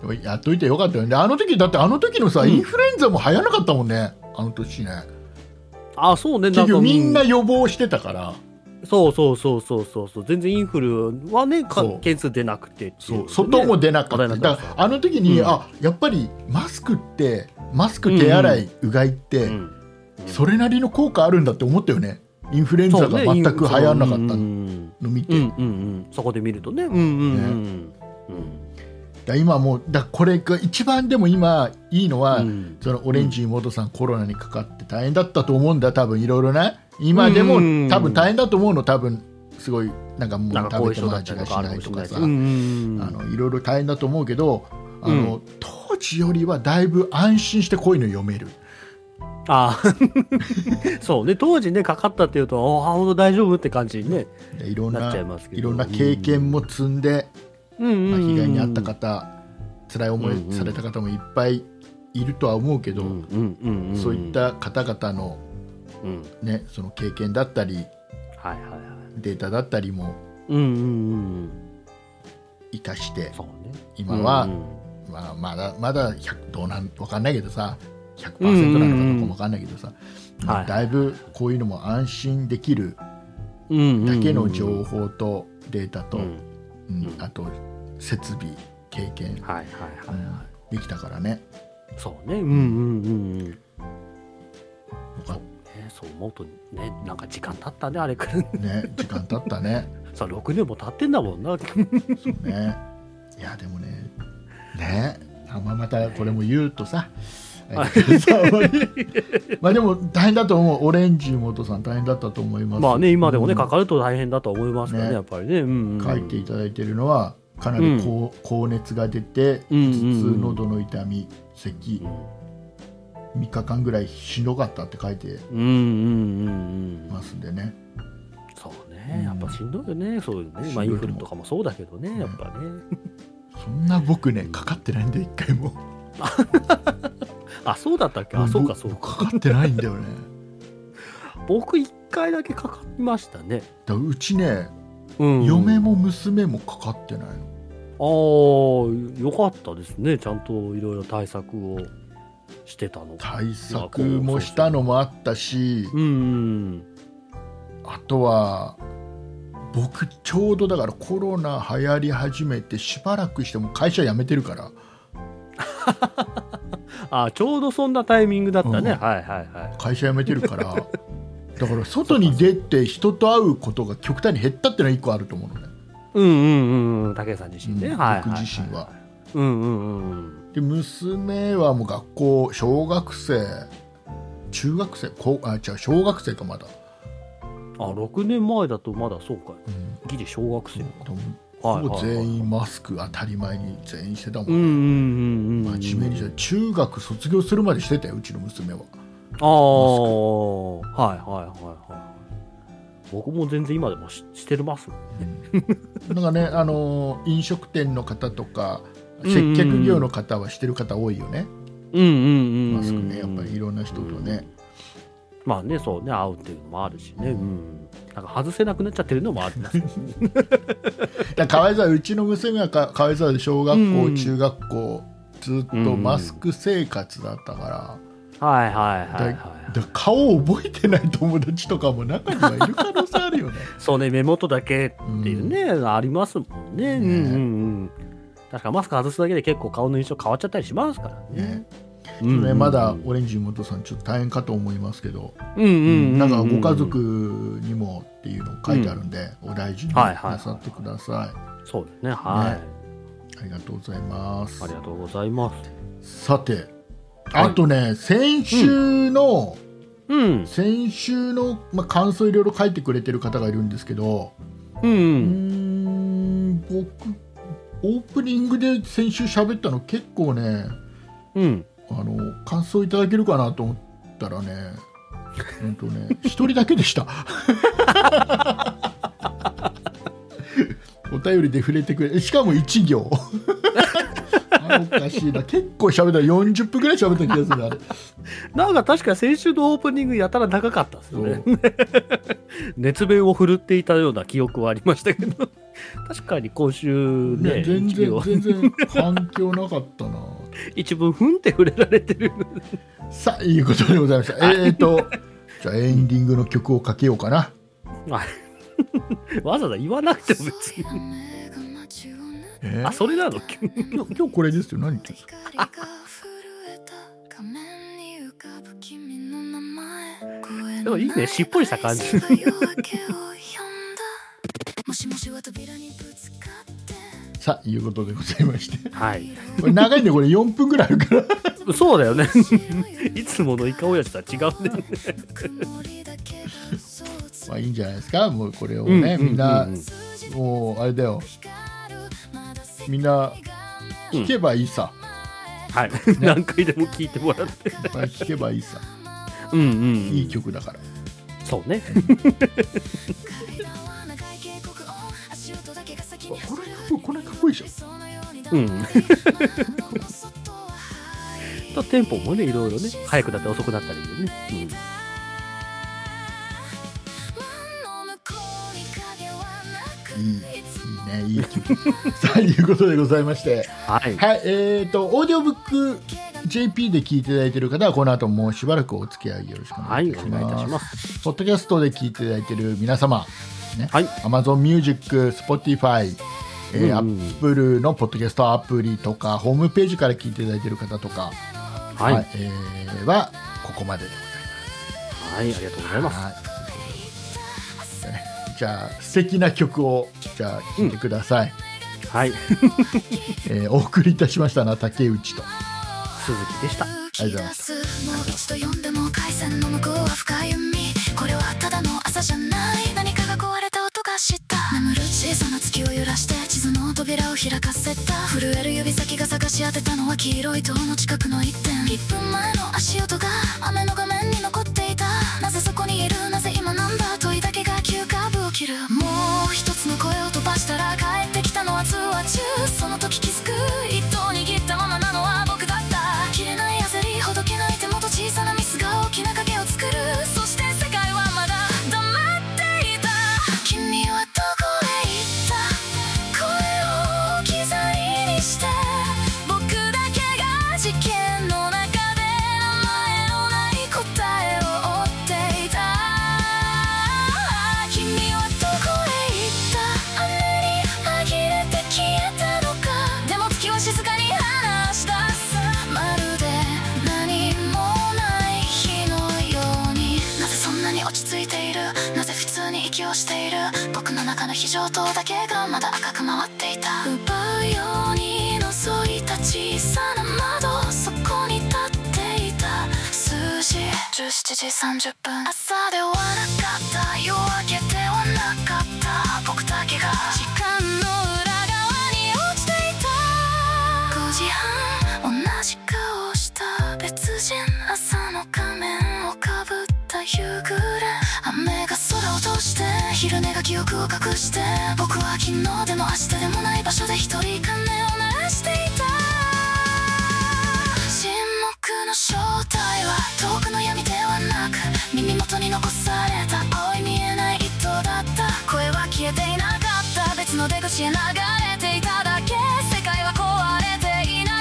やっといてよかったよね。あの時だってあの時のさ、 うんインフルエンザも流行らなかったもんね、あの年ね。 あ、そうね、 結局みんなう予防してたから。 そうそうそうそうそうそう、全然インフルはね、かそう件数出なくてっていうね、 そう外も出なかった。 話題になってましただからあの時に、 うんあ、やっぱりマスクってマスク手洗い、うがいって、 うんうんそれなりの効果あるんだって思ったよね。インフルエンザが全く流行らなかったの見て、 うんうんうん、そこで見るとね、うんうんうんねうんだ今もうだこれが一番でも今いいのは、 うんそのオレンジ妹さん、コロナにかかって大変だったと思うんだ、多分いろいろね。今でも、 うん多分大変だと思うの、多分すごいなんかもうなんか食べても後遺症だっ味がしなたりとかあるかいとかさ、 もしれないです。うんうんあのいろいろ大変だと思うけど、あの当時よりはだいぶ安心してこういうの読める。 ああそうね、当時ねかかったっていうと、ああ本当大丈夫って感じにねでいろんなっなちゃいますけど、 いろんな経験も積んで、 うんうんうんまあ、被害に遭った方、辛い思いされた方もいっぱいいるとは思うけど、 うんうんうんうん、 そういった方々の、 うんね、その経験だったりはいはいはいデータだったりもうんうんうん生かして、 そうね今は、 うんうんまあ、まだまだひゃくどうなん分かんないけどさ ひゃくパーセント なのかどうかも分かんないけどさ、 はいだいぶこういうのも安心できるうんうんうんだけの情報とデータと、 うんうんあと設備経験、 はいはいはいはできたからね。 い、そうね、うんうんうんうんよかっね、そう思うとね、なんか時間経ったねあれからねね、時間経ったね。 さあろくねんも経ってんだもんなそうね。いやでもね、ね、あまあまたこれも言うとさ、あれだけどさまあでも大変だと思う。オレンジ妹さん大変だったと思います。 まあね、今でもね、 うんかかると大変だと思いますからね、 ねやっぱりね、うんうん、 書いていただいているのはかなり高,、高熱が出て、 うんうん頭うん痛、喉の痛み、咳、みっかかんぐらいしんどかったって書いてうんうんうんうんますんでね。 そうね、やっぱしんどいよね、そういうね、まあ、インフルとかもそうだけどね、やっぱね。 そんな僕ねかかってないんだよ、一回も。 あ、そうだったっけ、あ、そうかそうか。 僕かかってないんだよね。 僕一回だけかかりましたね。 だうちね、 うん、 嫁も娘もかかってないの。 ああ、よかったですね、ちゃんといろいろ対策をしてたの。 対策もしたのもあったし、 うんうんあとは僕ちょうどだからコロナ流行り始めてしばらくしても会社辞めてるから。 あ、ちょうどそんなタイミングだったね、 うんはいはいはい。 会社辞めてるからだから外に出て人と会うことが極端に減ったっていうのは一個あると思うのね。 うんうんうん、武井さん自身ね、 うんはいはいはい、 僕自身は。 うんうんうんうん。 で娘はもう学校小学生中学生こあ違う小学生かまだ、 あ、ろくねんまえだとまだそうか、 うん、 ギリ小学生か。 ほぼ全員マスク当たり前に全員してたもん、 うんうんうんうんうん。 真面目にして中学卒業するまでしてたよ、うちの娘は。 ああ、はいはいはいはい。僕も全然今でもししてますもんね。 なんかね、あのー飲食店の方とか接客業の方はしてる方多いよね、 うんうんうんうん。 マスクね、やっぱりいろんな人とね、 まあね、そうね、会うっていうのもあるしね、うん、なんか外せなくなっちゃってるのもあります、ね、 だからかわいそう、うちの娘がかかわいそうで小学校、 うん中学校ずっとマスク生活だったから、 はいはいはいはい、 だだ顔を覚えてない友達とかも中にはいる可能性あるよねそうね、目元だけっていうね、うん、ありますもんね、 ね、 うんうんうん、確かマスク外すだけで結構顔の印象変わっちゃったりしますからね。 ねうんうんうん、 まだオレンジ妹さんちょっと大変かと思いますけど、 うんうんうんうん、 なんかご家族にもっていうの書いてあるんで、うん、お大事になさってください。はいはいはいはい、 そうですね、はい、 ね、ありがとうございます。 ありがとうございます。 さて、あとね、はい、先週の、 うん、 先週の、まあ、感想いろいろ書いてくれてる方がいるんですけど、 うん、うーん僕オープニングで先週喋ったの結構ね、 うん、 あの感想いただけるかなと思ったらね、うんとね一人だけでしたお便りで触れてくれ、しかもいち行あ、おかしいな、結構喋ったよんじゅっぷんぐらい喋った気がするあれなんか確か先週のオープニングやたら長かったですよね熱弁を振るっていたような記憶はありましたけど確かに今週ね、 ね全然全然反響なかったな。 一文ふんって触れられてる。 さあいうことでございました。えーとじゃあエンディングの曲をかけようかな。 わざわざ言わなくても別に。 えー、 あ、それなの？ 今日今日これですよ。何言ってんですか。 でもいいね、しっぽりした感じ。 さあいうことでございまして、 はい、 これ長いんでこれよんぷんぐらいあるからそうだよね。いつものイカオヤジとは違うね。 まあいいんじゃないですか。もうこれをね、うん、みんな、うんうん、もうあれだよ、みんな聞けばいいさ、 うん、はい、ね、何回でも聞いてもらって聞けばいいさ。 うんうん、うん、 いい曲だから。 そうね。 これこれかっこいいでしょ。 うん。とテンポもね、いろいろね、早くなったり遅くなったりでね。うん、いいね、いい曲。さあいうことでございまして、はい、はい、えっ、ー、とオーディオブック ジェーピー で聞いていただいている方はこの後もうしばらくお付き合いよろしくお願いいたします。はい、お願いいたします。ポッドキャストで聞いていただいている皆様、ね、はい、Amazon Music、Spotify、えー、うんうん、Apple のポッドキャストアプリとかホームページから聞いていただいている方とか、はい、はい、えー、はここまででございます。はい、ありがとうございます。はい、じゃあ素敵な曲をじゃあ聴いてください。うん、はい、えー、お送りいたしましたのは竹内と鈴木でした。ありがとうございました。もう一度読んでも回線の向こうは深い海。これはただの朝じゃない。何かが壊れた音がした。眠る小さな月を揺らして地図の扉を開かせた。震える指先が探し当てたのは黄色い塔の近くの一点。いっぷんまえの足音が雨の画面に残っていた。なぜそこにいる、なぜ今なんだ、問いだけが急カーブを切る。もう一つの声を飛ばしたら帰ってきたのは通話中。その時気づく、一刀握ったままなのは僕だった。切れない焦り、ほどけない手元、小さなミスが大きな影を作る。そして世界はまだ黙っていた。君はどこへ行った。声を置き去りにして僕だけが事件の中で名前のない答えを追っていた。君はどこへ行った。雨に紛れて消えたのか。でも月は静かに話し出す。まるで何もない日のように。なぜそんなに落ち着いている。なぜ普通に息をしている。僕の中の非常灯だけがまだ赤く回っていた。奪うように覗いた小さな窓、そこに立っていた。数字じゅうしちじさんじゅっぷん。朝ではなかった、夜明けではなかった。僕だけが時間の裏側に落ちていた。ごじはん、同じ顔した別人。朝の仮面をかぶった夕暮れ。雨が空を通して昼寝が記憶を隠して。僕は昨日でも明日でもない場所で一人鐘を鳴らしていた。沈黙の正体は遠くの闇ではなく、耳元に残された青い見えない糸だった。声は消えていなかった。別の出口へ流れていただけ。世界は壊れていなかった。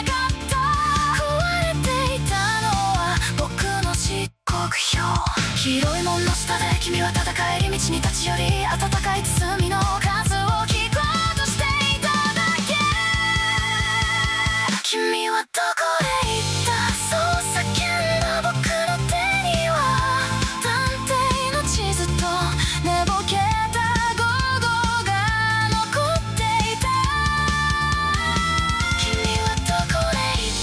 壊れていたのは僕の時刻表。黄色い門の下で君は戦えり道に立ち寄り、温かい包みの数を聞こうとしていただけ。君はどこへ行った。そう叫んだ僕の手には探偵の地図と寝ぼけた午後が残っていた。君はどこへ行った。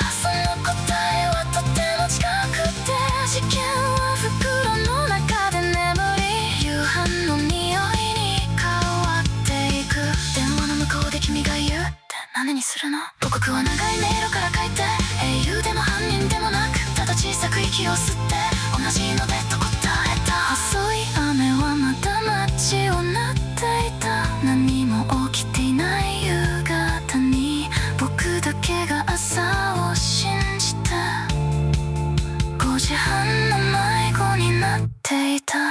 その答えはとても近くて、事件は袋の中で眠り、夕飯の匂いに変わっていく。電話の向こうで君が言うって何にするの。母国は長い迷路から書いて、英雄でも犯人でもなく、ただ小さく息を吸って同じのでと答えた。細い雨はまだ街を塗っていた。何も起きていない夕方に僕だけが朝を信じて、ごじはんの迷子になっていた。